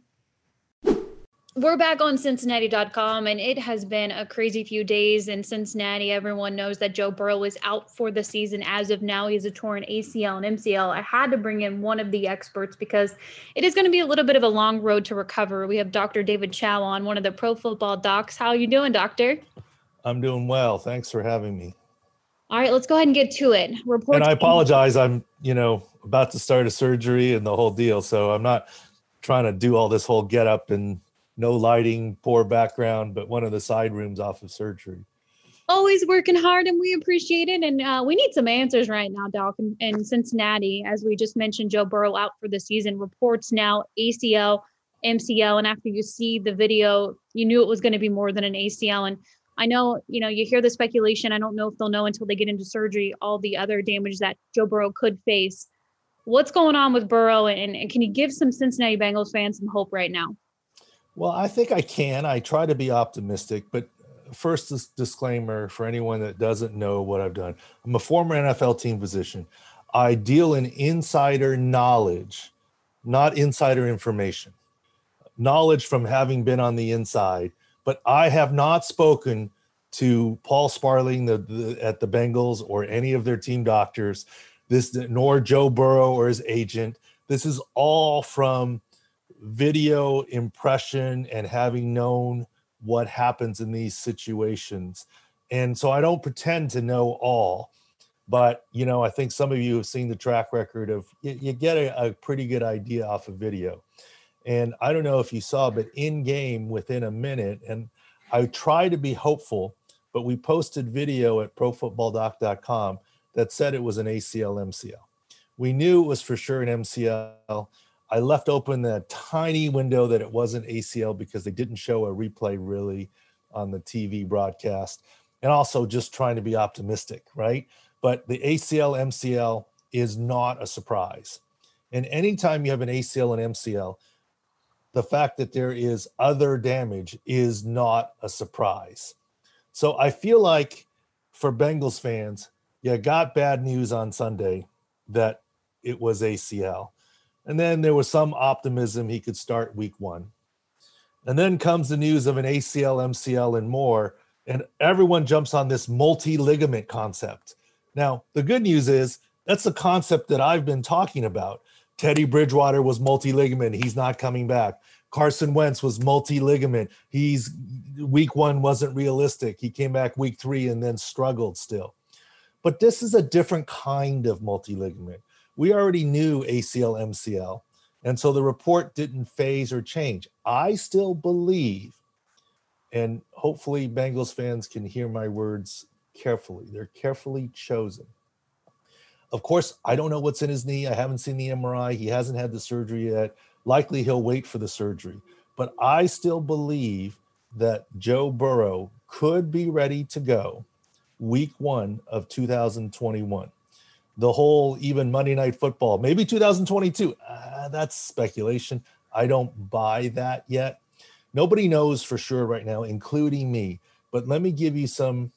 We're back on Cincinnati dot com, and it has been a crazy few days in Cincinnati. Everyone knows that Joe Burrow is out for the season. As of now, he has a torn A C L and M C L. I had to bring in one of the experts because it is going to be a little bit of a long road to recover. We have Doctor David Chao on, one of the Pro Football Docs. How are you doing, Doctor? I'm doing well. Thanks for having me. All right, let's go ahead and get to it. Reports and I apologize. I'm, you know, about to start a surgery and the whole deal, so I'm not trying to do all this whole get up and no lighting, poor background, but one of the side rooms off of surgery. Always working hard, and we appreciate it. And uh, we need some answers right now, Doc. In, in Cincinnati, as we just mentioned, Joe Burrow out for the season. Reports now A C L, M C L, and after you see the video, you knew it was going to be more than an A C L. And I know, you know, you hear the speculation. I don't know if they'll know until they get into surgery all the other damage that Joe Burrow could face. What's going on with Burrow, and, and can you give some Cincinnati Bengals fans some hope right now? Well, I think I can. I try to be optimistic, but first, this disclaimer for anyone that doesn't know what I've done. I'm a former N F L team physician. I deal in insider knowledge, not insider information. Knowledge from having been on the inside, but I have not spoken to Paul Sparling the, the, at the Bengals or any of their team doctors, this nor Joe Burrow or his agent. This is all from video impression and having known what happens in these situations. And so I don't pretend to know all, but, you know, I think some of you have seen the track record of, you, you get a, a pretty good idea off of video. And I don't know if you saw, but in game within a minute, and I try to be hopeful, but we posted video at pro football doc dot com that said it was an A C L, M C L. We knew it was for sure an M C L. I left open that tiny window that it wasn't A C L because they didn't show a replay really on the T V broadcast, and also just trying to be optimistic, right? But the A C L, M C L is not a surprise. And anytime you have an A C L and M C L, the fact that there is other damage is not a surprise. So I feel like for Bengals fans, you got bad news on Sunday that it was A C L. And then there was some optimism he could start week one. And then comes the news of an A C L, M C L, and more, and everyone jumps on this multi-ligament concept. Now, the good news is that's the concept that I've been talking about. Teddy Bridgewater was multi-ligament. He's not coming back. Carson Wentz was multi-ligament. He's week one wasn't realistic. He came back week three and then struggled still. But this is a different kind of multi-ligament. We already knew A C L, M C L, and so the report didn't phase or change. I still believe, and hopefully Bengals fans can hear my words carefully. They're carefully chosen. Of course, I don't know what's in his knee. I haven't seen the M R I. He hasn't had the surgery yet. Likely he'll wait for the surgery. But I still believe that Joe Burrow could be ready to go week one of two thousand twenty-one. The whole even Monday Night Football, maybe two thousand twenty-two. Uh, that's speculation. I don't buy that yet. Nobody knows for sure right now, including me. But let me give you some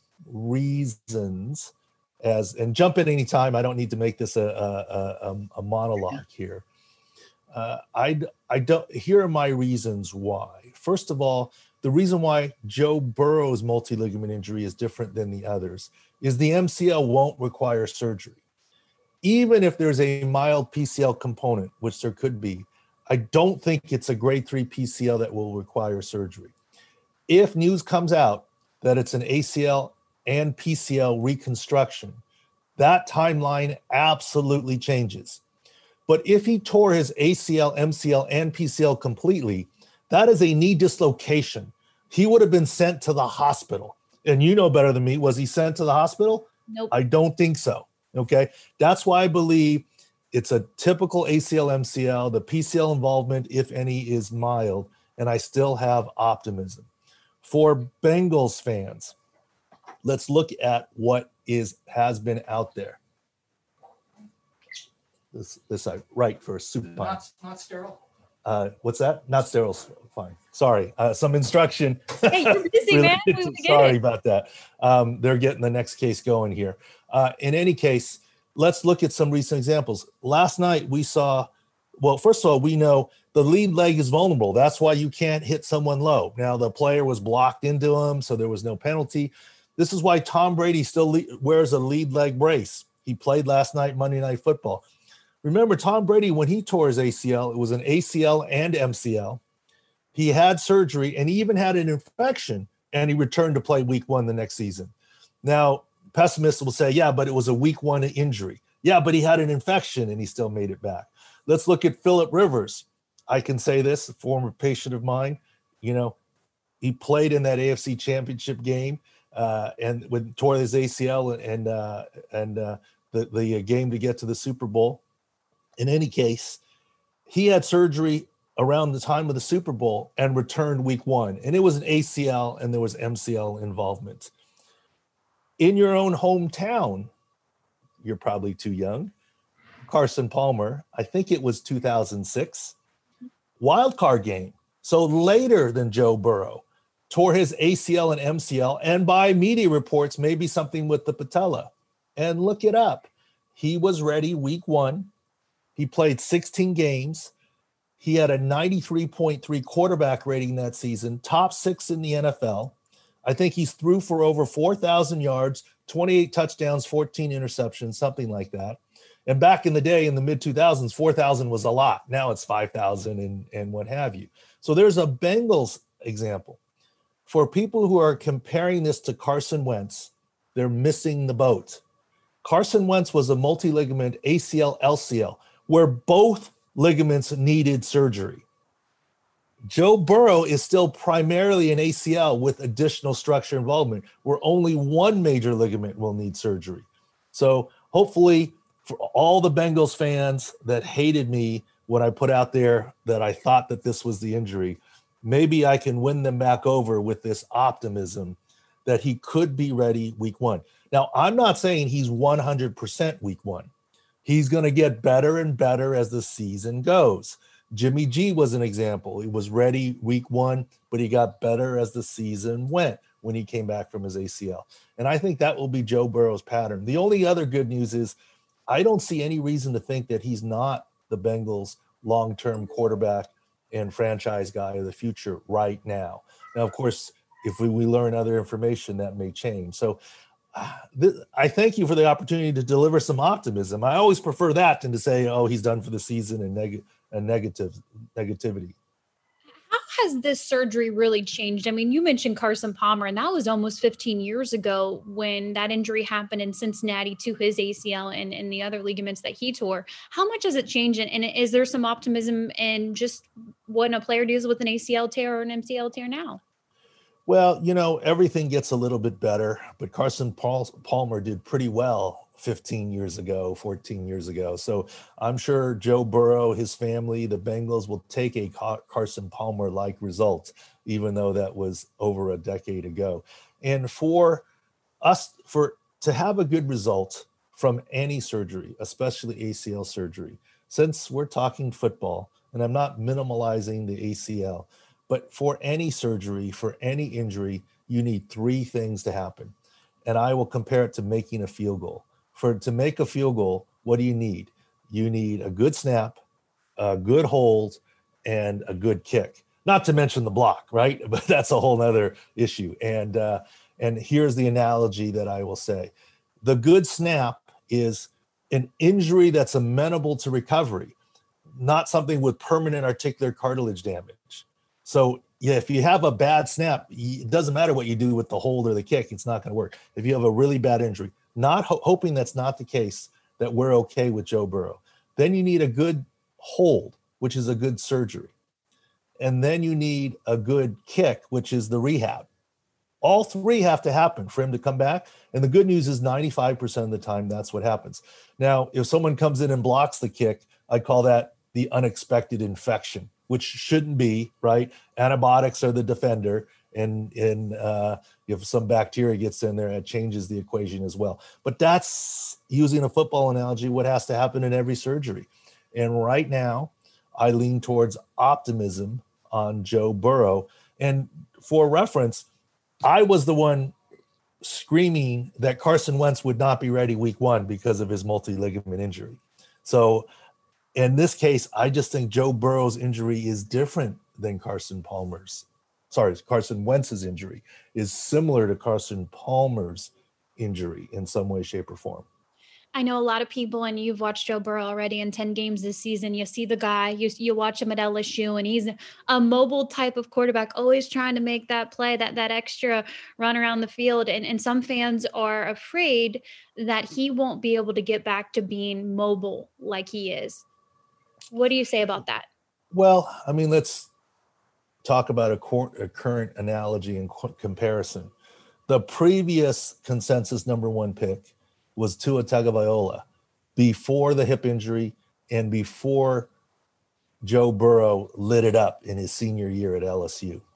reasons as, and jump in anytime. I don't need to make this a, a, a, a monologue here. Uh, I, I don't, here are my reasons why. First of all, the reason why Joe Burrow's multi-ligament injury is different than the others is the M C L won't require surgery. Even if there's a mild P C L component, which there could be, I don't think it's a grade three P C L that will require surgery. If news comes out that it's an A C L and P C L reconstruction, that timeline absolutely changes. But if he tore his A C L, M C L, and P C L completely, that is a knee dislocation. He would have been sent to the hospital. And you know better than me, was he sent to the hospital? Nope. I don't think so. Okay. That's why I believe it's a typical A C L, M C L. The P C L involvement, if any, is mild, and I still have optimism. For Bengals fans, let's look at what is has been out there. This this side, right, for a supine. Not, not sterile. Uh, what's that? Not sterile. Fine. Sorry. Uh, some instruction. Hey, you're busy, man. We, we get Sorry it. about that. Um, they're getting the next case going here. Uh, in any case, let's look at some recent examples. Last night we saw, well, first of all, we know the lead leg is vulnerable. That's why you can't hit someone low. Now the player was blocked into him, so there was no penalty. This is why Tom Brady still le- wears a lead leg brace. He played last night, Monday Night Football. Remember, Tom Brady, when he tore his A C L, it was an A C L and M C L. He had surgery and he even had an infection, and he returned to play week one the next season. Now, pessimists will say, yeah, but it was a week one injury. Yeah, but he had an infection and he still made it back. Let's look at Phillip Rivers. I can say this, a former patient of mine, you know, he played in that A F C Championship game uh, and when tore his A C L and and, uh, and uh, the, the game to get to the Super Bowl. In any case, he had surgery around the time of the Super Bowl and returned week one. And it was an A C L and there was M C L involvement. In your own hometown, you're probably too young, Carson Palmer, I think it was two thousand six, wild card game. So later than Joe Burrow, tore his A C L and M C L, and by media reports, maybe something with the patella. And look it up. He was ready week one. He played sixteen games. He had a ninety-three point three quarterback rating that season, top six in the N F L. I think he's threw for over four thousand yards, twenty-eight touchdowns, fourteen interceptions, something like that. And back in the day, in the mid two thousands, four thousand was a lot. Now it's five thousand and, and what have you. So there's a Bengals example. For people who are comparing this to Carson Wentz, they're missing the boat. Carson Wentz was a multi-ligament A C L, L C L, where both ligaments needed surgery. Joe Burrow is still primarily an A C L with additional structure involvement, where only one major ligament will need surgery. So hopefully for all the Bengals fans that hated me when I put out there that I thought that this was the injury, maybe I can win them back over with this optimism that he could be ready week one. Now, I'm not saying he's one hundred percent week one. He's going to get better and better as the season goes. Jimmy G was an example. He was ready week one, but he got better as the season went when he came back from his A C L. And I think that will be Joe Burrow's pattern. The only other good news is I don't see any reason to think that he's not the Bengals' long-term quarterback and franchise guy of the future right now. Now, of course, if we, we learn other information, that may change. So uh, th- I thank you for the opportunity to deliver some optimism. I always prefer that than to say, oh, he's done for the season and, neg- and negative negativity. How has this surgery really changed? I mean, you mentioned Carson Palmer, and that was almost fifteen years ago when that injury happened in Cincinnati to his A C L and, and the other ligaments that he tore. How much has it changed? And, and is there some optimism in just when a player deals with an A C L tear or an M C L tear now? Well, you know, everything gets a little bit better, but Carson Paul- Palmer did pretty well fifteen years ago, fourteen years ago. So I'm sure Joe Burrow, his family, the Bengals will take a Car- Carson Palmer-like result, even though that was over a decade ago. And for us, for to have a good result from any surgery, especially A C L surgery, since we're talking football, and I'm not minimalizing the A C L, but for any surgery, for any injury, you need three things to happen. And I will compare it to making a field goal. For to make a field goal, what do you need? You need a good snap, a good hold, and a good kick. Not to mention the block, right? But that's a whole nother issue. And uh, and here's the analogy that I will say. The good snap is an injury that's amenable to recovery, not something with permanent articular cartilage damage. So yeah, if you have a bad snap, it doesn't matter what you do with the hold or the kick, it's not going to work. If you have a really bad injury, not ho- hoping that's not the case, that we're okay with Joe Burrow, then you need a good hold, which is a good surgery. And then you need a good kick, which is the rehab. All three have to happen for him to come back. And the good news is ninety-five percent of the time, that's what happens. Now, if someone comes in and blocks the kick, I call that the unexpected infection, which shouldn't be, right? Antibiotics are the defender. And, and uh, if some bacteria gets in there, it changes the equation as well. But that's, using a football analogy, what has to happen in every surgery. And right now, I lean towards optimism on Joe Burrow. And for reference, I was the one screaming that Carson Wentz would not be ready week one because of his multi-ligament injury. So in this case, I just think Joe Burrow's injury is different than Carson Palmer's. Sorry, Carson Wentz's injury is similar to Carson Palmer's injury in some way, shape, or form. I know a lot of people, and you've watched Joe Burrow already in ten games this season. You see the guy, you you watch him at L S U, and he's a mobile type of quarterback, always trying to make that play, that that extra run around the field. And, and some fans are afraid that he won't be able to get back to being mobile like he is. What do you say about that? Well, I mean, let's talk about a, cor- a current analogy and co- comparison. The previous consensus number one pick was Tua Tagovailoa before the hip injury and before Joe Burrow lit it up in his senior year at L S U.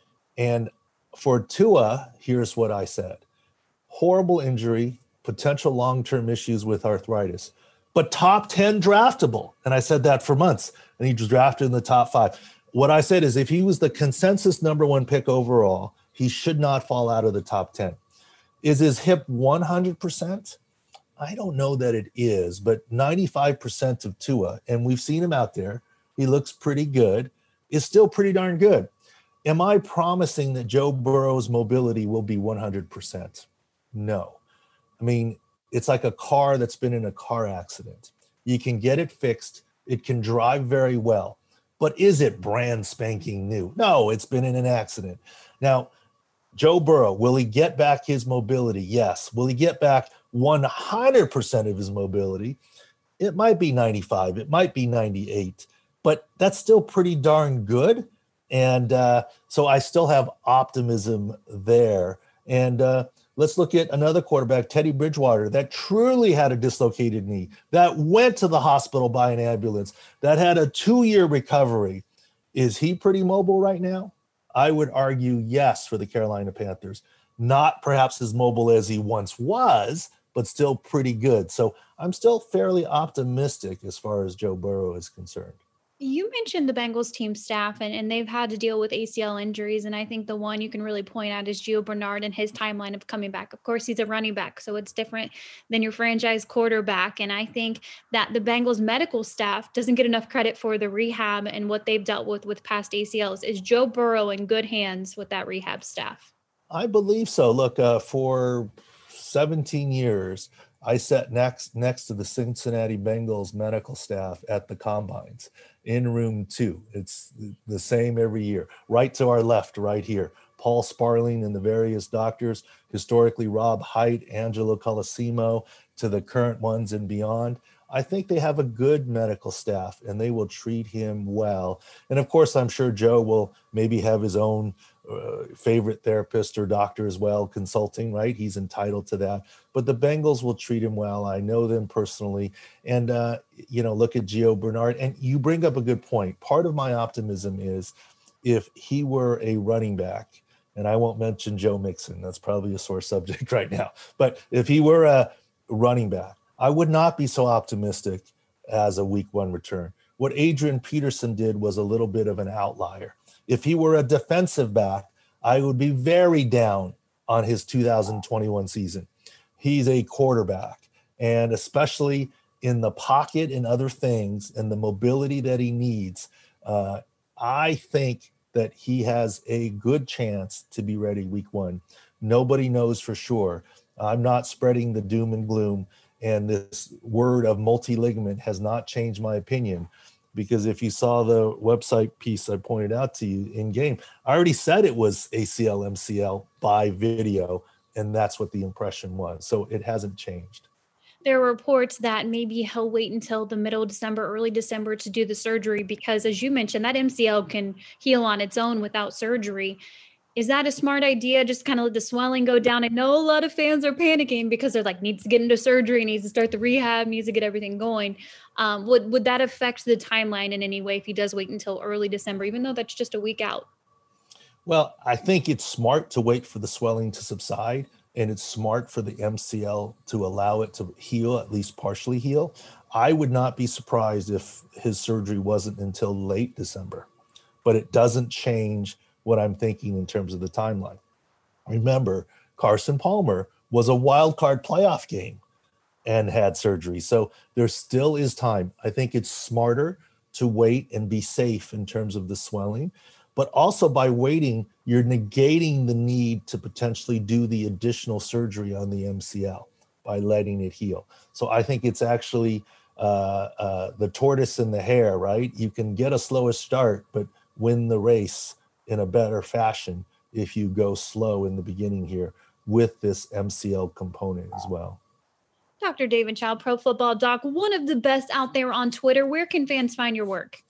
And for Tua, here's what I said. Horrible injury, potential long-term issues with arthritis, but top ten draftable. And I said that for months, and he was drafted in the top five. What I said is if he was the consensus number one pick overall, he should not fall out of the top ten. Is his hip one hundred percent? I don't know that it is, but ninety-five percent of Tua, and we've seen him out there, he looks pretty good, is still pretty darn good. Am I promising that Joe Burrow's mobility will be one hundred percent? No. I mean, it's like a car that's been in a car accident. You can get it fixed. It can drive very well. But is it brand spanking new? No, it's been in an accident. Now, Joe Burrow, will he get back his mobility? Yes. Will he get back one hundred percent of his mobility? It might be ninety-five. It might be ninety-eight. But that's still pretty darn good. And uh, so I still have optimism there. And uh, let's look at another quarterback, Teddy Bridgewater, that truly had a dislocated knee, that went to the hospital by an ambulance, that had a two-year recovery. Is he pretty mobile right now? I would argue yes for the Carolina Panthers. Not perhaps as mobile as he once was, but still pretty good. So I'm still fairly optimistic as far as Joe Burrow is concerned. You mentioned the Bengals team staff, and, and they've had to deal with A C L injuries. And I think the one you can really point out is Gio Bernard and his timeline of coming back. Of course, he's a running back, so it's different than your franchise quarterback. And I think that the Bengals medical staff doesn't get enough credit for the rehab and what they've dealt with with past A C Ls. Is Joe Burrow in good hands with that rehab staff? I believe so. Look, uh, for seventeen years, I sat next next to the Cincinnati Bengals medical staff at the combines in room two. It's the same every year. Right to our left, right here, Paul Sparling and the various doctors, historically Rob Height, Angelo Colosimo, to the current ones and beyond. I think they have a good medical staff and they will treat him well. And of course, I'm sure Joe will maybe have his own uh, favorite therapist or doctor as well, consulting, right? He's entitled to that. But the Bengals will treat him well. I know them personally. And, uh, you know, look at Gio Bernard. And you bring up a good point. Part of my optimism is if he were a running back, and I won't mention Joe Mixon, that's probably a sore subject right now. But if he were a running back, I would not be so optimistic as a week one return. What Adrian Peterson did was a little bit of an outlier. If he were a defensive back, I would be very down on his two thousand twenty-one season. He's a quarterback, and especially in the pocket and other things and the mobility that he needs, uh, I think that he has a good chance to be ready week one. Nobody knows for sure. I'm not spreading the doom and gloom. And this word of multi-ligament has not changed my opinion, because if you saw the website piece I pointed out to you in game, I already said it was A C L, M C L by video, and that's what the impression was. So it hasn't changed. There are reports that maybe he'll wait until the middle of December, early December to do the surgery, because as you mentioned, that M C L can heal on its own without surgery. Is that a smart idea? Just kind of let the swelling go down. I know a lot of fans are panicking because they're like, needs to get into surgery, needs to start the rehab, needs to get everything going. Um, would, would that affect the timeline in any way if he does wait until early December, even though that's just a week out? Well, I think it's smart to wait for the swelling to subside, and it's smart for the M C L to allow it to heal, at least partially heal. I would not be surprised if his surgery wasn't until late December, but it doesn't change what I'm thinking in terms of the timeline. Remember, Carson Palmer was a wild card playoff game and had surgery. So there still is time. I think it's smarter to wait and be safe in terms of the swelling. But also by waiting, you're negating the need to potentially do the additional surgery on the M C L by letting it heal. So I think it's actually uh, uh, the tortoise and the hare, right? You can get a slower start, but win the race in a better fashion if you go slow in the beginning here with this M C L component as well. Doctor David Child, Pro Football Doc, one of the best out there on Twitter. Where can fans find your work?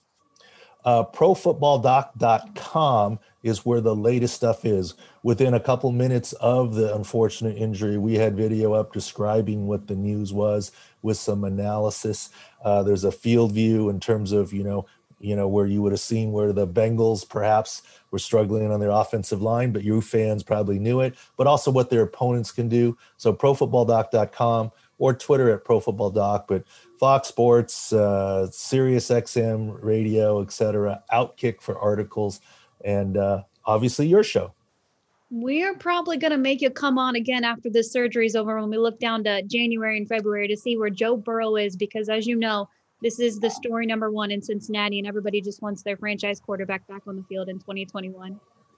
Uh, pro football doc dot com is where the latest stuff is. Within a couple minutes of the unfortunate injury, we had video up describing what the news was with some analysis. Uh, there's a field view in terms of, you know, you know, where you would have seen where the Bengals perhaps were struggling on their offensive line, but you fans probably knew it, but also what their opponents can do. So pro football doc dot com or Twitter at ProFootballDoc, but Fox Sports, uh, Sirius X M Radio, et cetera, Outkick for articles, and uh, obviously your show. We're probably going to make you come on again after this surgery is over when we look down to January and February to see where Joe Burrow is, because as you know, this is the story number one in Cincinnati, and everybody just wants their franchise quarterback back on the field in twenty twenty-one.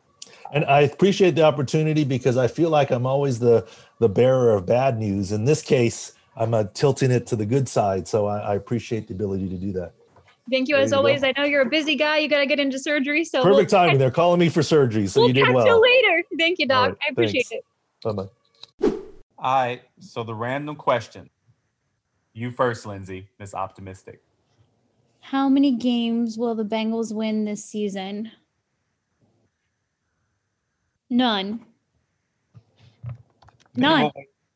And I appreciate the opportunity because I feel like I'm always the, the bearer of bad news. In this case, I'm uh, tilting it to the good side. So I, I appreciate the ability to do that. Thank you. There As you always, go. I know you're a busy guy. You got to get into surgery. So Perfect we'll timing. catch, They're calling me for surgery. So we'll you did catch well. you later. Thank you, Doc. All right, I appreciate thanks. it. Bye-bye. All right. So the random question. You first, Lindsay, Miss Optimistic. How many games will the Bengals win this season? None. None.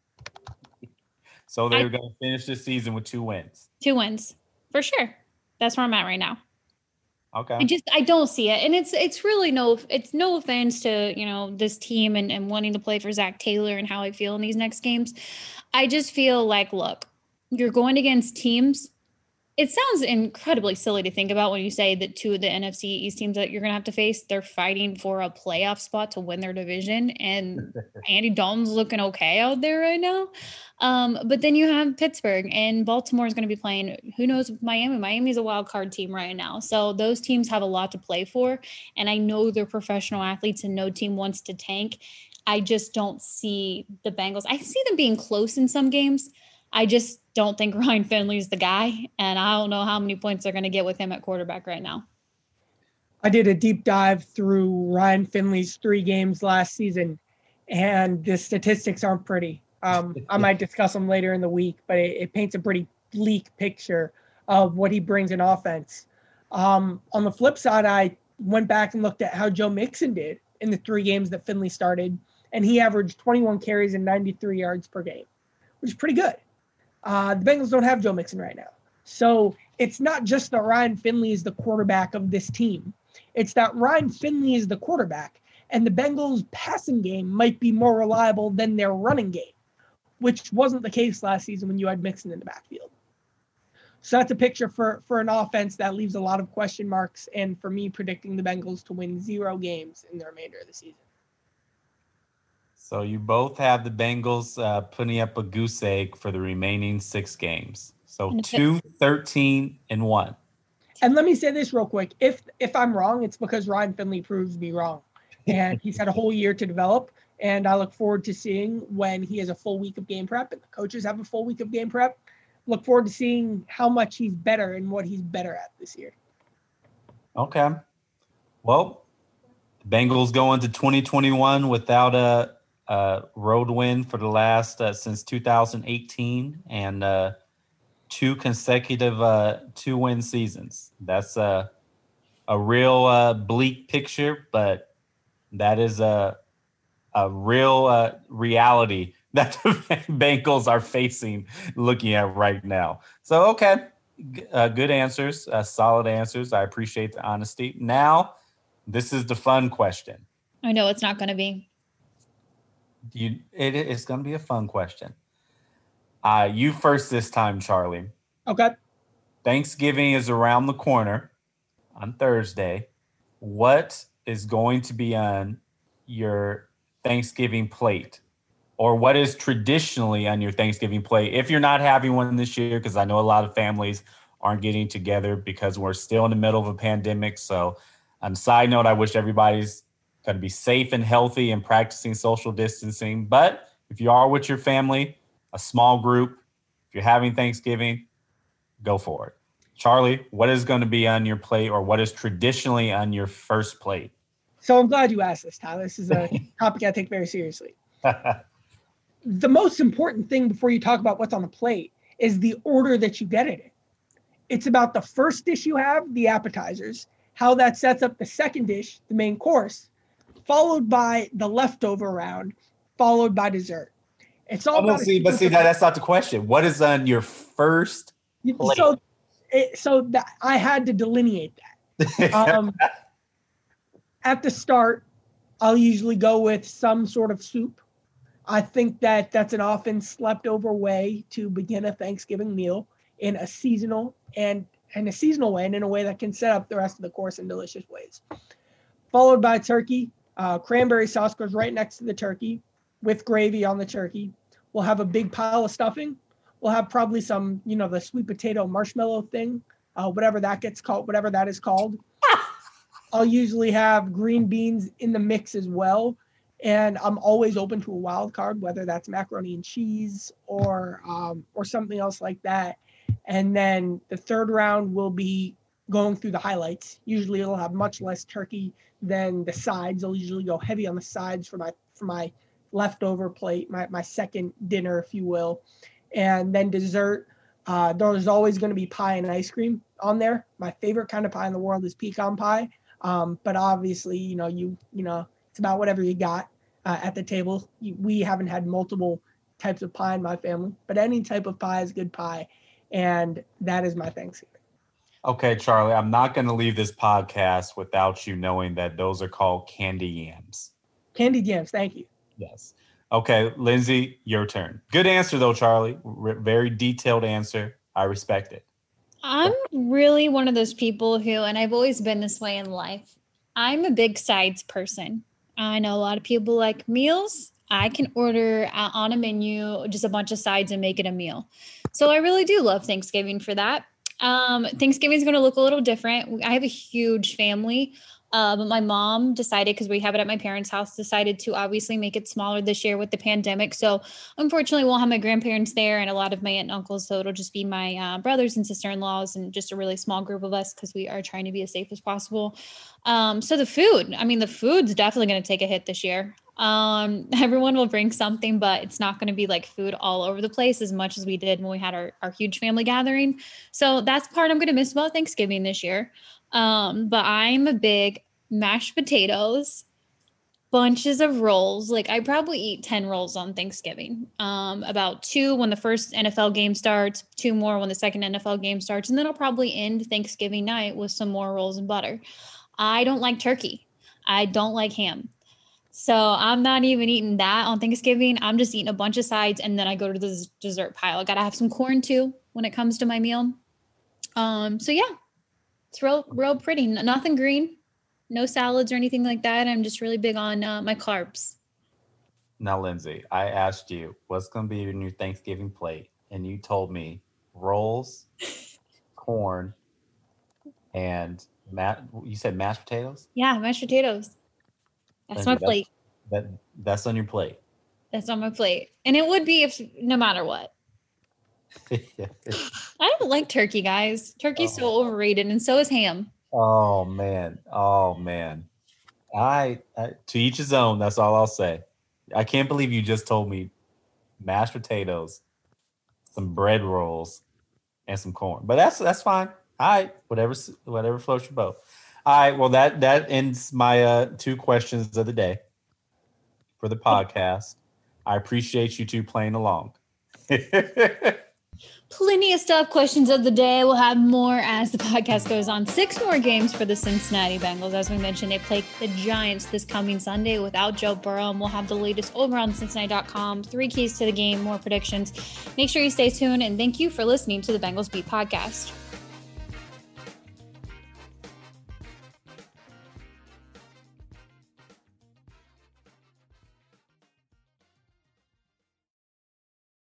So they're I- going to finish this season with two wins. Two wins. For sure. That's where I'm at right now. Okay. I just I don't see it. And it's it's really no it's no offense to, you know, this team and, and wanting to play for Zach Taylor and how I feel in these next games. I just feel like, look, you're going against teams. It sounds incredibly silly to think about when you say that two of the N F C East teams that you're going to have to face, they're fighting for a playoff spot to win their division. And Andy Dalton's looking okay out there right now. Um, but then you have Pittsburgh and Baltimore is going to be playing. Who knows with Miami? Miami's a wild card team right now. So those teams have a lot to play for. And I know they're professional athletes and no team wants to tank. I just don't see the Bengals. I see them being close in some games. I just don't think Ryan Finley's the guy, and I don't know how many points they're going to get with him at quarterback right now. I did a deep dive through Ryan Finley's three games last season, and the statistics aren't pretty. Um, I might discuss them later in the week, but it, it paints a pretty bleak picture of what he brings in offense. Um, on the flip side, I went back and looked at how Joe Mixon did in the three games that Finley started, and he averaged twenty-one carries and ninety-three yards per game, which is pretty good. Uh, the Bengals don't have Joe Mixon right now. So it's not just that Ryan Finley is the quarterback of this team. It's that Ryan Finley is the quarterback, and the Bengals' passing game might be more reliable than their running game, which wasn't the case last season when you had Mixon in the backfield. So that's a picture for, for an offense that leaves a lot of question marks, and for me, predicting the Bengals to win zero games in the remainder of the season. So you both have the Bengals uh, putting up a goose egg for the remaining six games. So And if it- two, thirteen, and one. And let me say this real quick. If if I'm wrong, it's because Ryan Finley proves me wrong. And he's had a whole year to develop. And I look forward to seeing when he has a full week of game prep and the coaches have a full week of game prep. Look forward to seeing how much he's better and what he's better at this year. Okay. Well, the Bengals go into twenty twenty-one without a, a road win for the last uh, since two thousand eighteen and uh, two consecutive uh, two-win seasons. That's a a real uh, bleak picture, but That is a a real uh, reality that the Bengals are facing, looking at right now. So, okay, uh, good answers, uh, solid answers. I appreciate the honesty. Now, this is the fun question. I know it's not going to be. You, it, it's going to be a fun question. Uh, you first this time, Charlie. Okay. Thanksgiving is around the corner on Thursday. What is going to be on your Thanksgiving plate? Or what is traditionally on your Thanksgiving plate if you're not having one this year? Because I know a lot of families aren't getting together because we're still in the middle of a pandemic. So on a side note, I wish everybody's going to be safe and healthy and practicing social distancing. But if you are with your family, a small group, if you're having Thanksgiving, go for it. Charlie, what is going to be on your plate, or what is traditionally on your first plate? So I'm glad you asked this, Tyler. This is a topic I take very seriously. The most important thing before you talk about what's on the plate is the order that you get it in. It's about the first dish you have, the appetizers, how that sets up the second dish, the main course, followed by the leftover round, followed by dessert. It's all oh, about see, but see, that, that's not the question. What is on your first plate? So, it, so that I had to delineate that. Um, at the start, I'll usually go with some sort of soup. I think that that's an often slept over way to begin a Thanksgiving meal in a seasonal and in a seasonal way, and in a way that can set up the rest of the course in delicious ways. Followed by turkey. Uh, cranberry sauce goes right next to the turkey with gravy on the turkey. We'll have a big pile of stuffing. We'll have probably some, you know, the sweet potato marshmallow thing, uh, whatever that gets called, whatever that is called. I'll usually have green beans in the mix as well. And I'm always open to a wild card, whether that's macaroni and cheese or um, or something else like that. And then the third round will be going through the highlights. Usually it'll have much less turkey than the sides. I'll usually go heavy on the sides for my for my leftover plate, my, my second dinner, if you will. And then dessert, uh, there's always going to be pie and ice cream on there. My favorite kind of pie in the world is pecan pie. Um, but obviously, you know, you you know, it's about whatever you got uh, at the table. You, we haven't had multiple types of pie in my family, but any type of pie is good pie. And that is my Thanksgiving. Okay, Charlie, I'm not going to leave this podcast without you knowing that those are called candy yams. Candied yams, thank you. Yes. Okay, Lindsay, your turn. Good answer, though, Charlie. R- very detailed answer. I respect it. I'm really one of those people who, and I've always been this way in life, I'm a big sides person. I know a lot of people like meals. I can order uh, on a menu just a bunch of sides and make it a meal. So I really do love Thanksgiving for that. Um, Thanksgiving is going to look a little different. I have a huge family. Uh, but my mom decided, because we have it at my parents' house, decided to obviously make it smaller this year with the pandemic. So unfortunately, we'll have my grandparents there and a lot of my aunt and uncles. So it'll just be my uh, brothers and sister-in-laws and just a really small group of us because we are trying to be as safe as possible. Um, so the food, I mean, the food's definitely going to take a hit this year. Um, everyone will bring something, but it's not going to be like food all over the place as much as we did when we had our, our huge family gathering. So that's part I'm going to miss about Thanksgiving this year. Um, but I'm a big mashed potatoes, bunches of rolls. Like I probably eat ten rolls on Thanksgiving. Um, about two when the first N F L game starts, two more when the second N F L game starts, and then I'll probably end Thanksgiving night with some more rolls and butter. I don't like turkey. I don't like ham. So I'm not even eating that on Thanksgiving. I'm just eating a bunch of sides, and then I go to the dessert pile. I gotta have some corn too when it comes to my meal. Um, so yeah, it's real, real pretty. Nothing green, no salads or anything like that. I'm just really big on uh, my carbs. Now, Lindsay, I asked you what's going to be in your Thanksgiving plate, and you told me rolls, corn, and ma- you said mashed potatoes? Yeah, mashed potatoes. That's Lindsay, my plate. That, that's on your plate. That's on my plate. And it would be if no matter what. I don't like turkey, guys. Turkey's oh. so overrated, and so is ham. Oh man. Oh man. I, I to each his own, that's all I'll say. I can't believe you just told me mashed potatoes, some bread rolls, and some corn. But that's that's fine. All right, whatever whatever floats your boat. All right. Well, that that ends my uh, two questions of the day for the podcast. I appreciate you two playing along. Plenty of stuff. Questions of the day. We'll have more as the podcast goes on. Six more games for the Cincinnati Bengals. As we mentioned, they play the Giants this coming Sunday without Joe Burrow. And we'll have the latest over on Cincinnati dot com. Three keys to the game, more predictions. Make sure you stay tuned. And thank you for listening to the Bengals Beat podcast.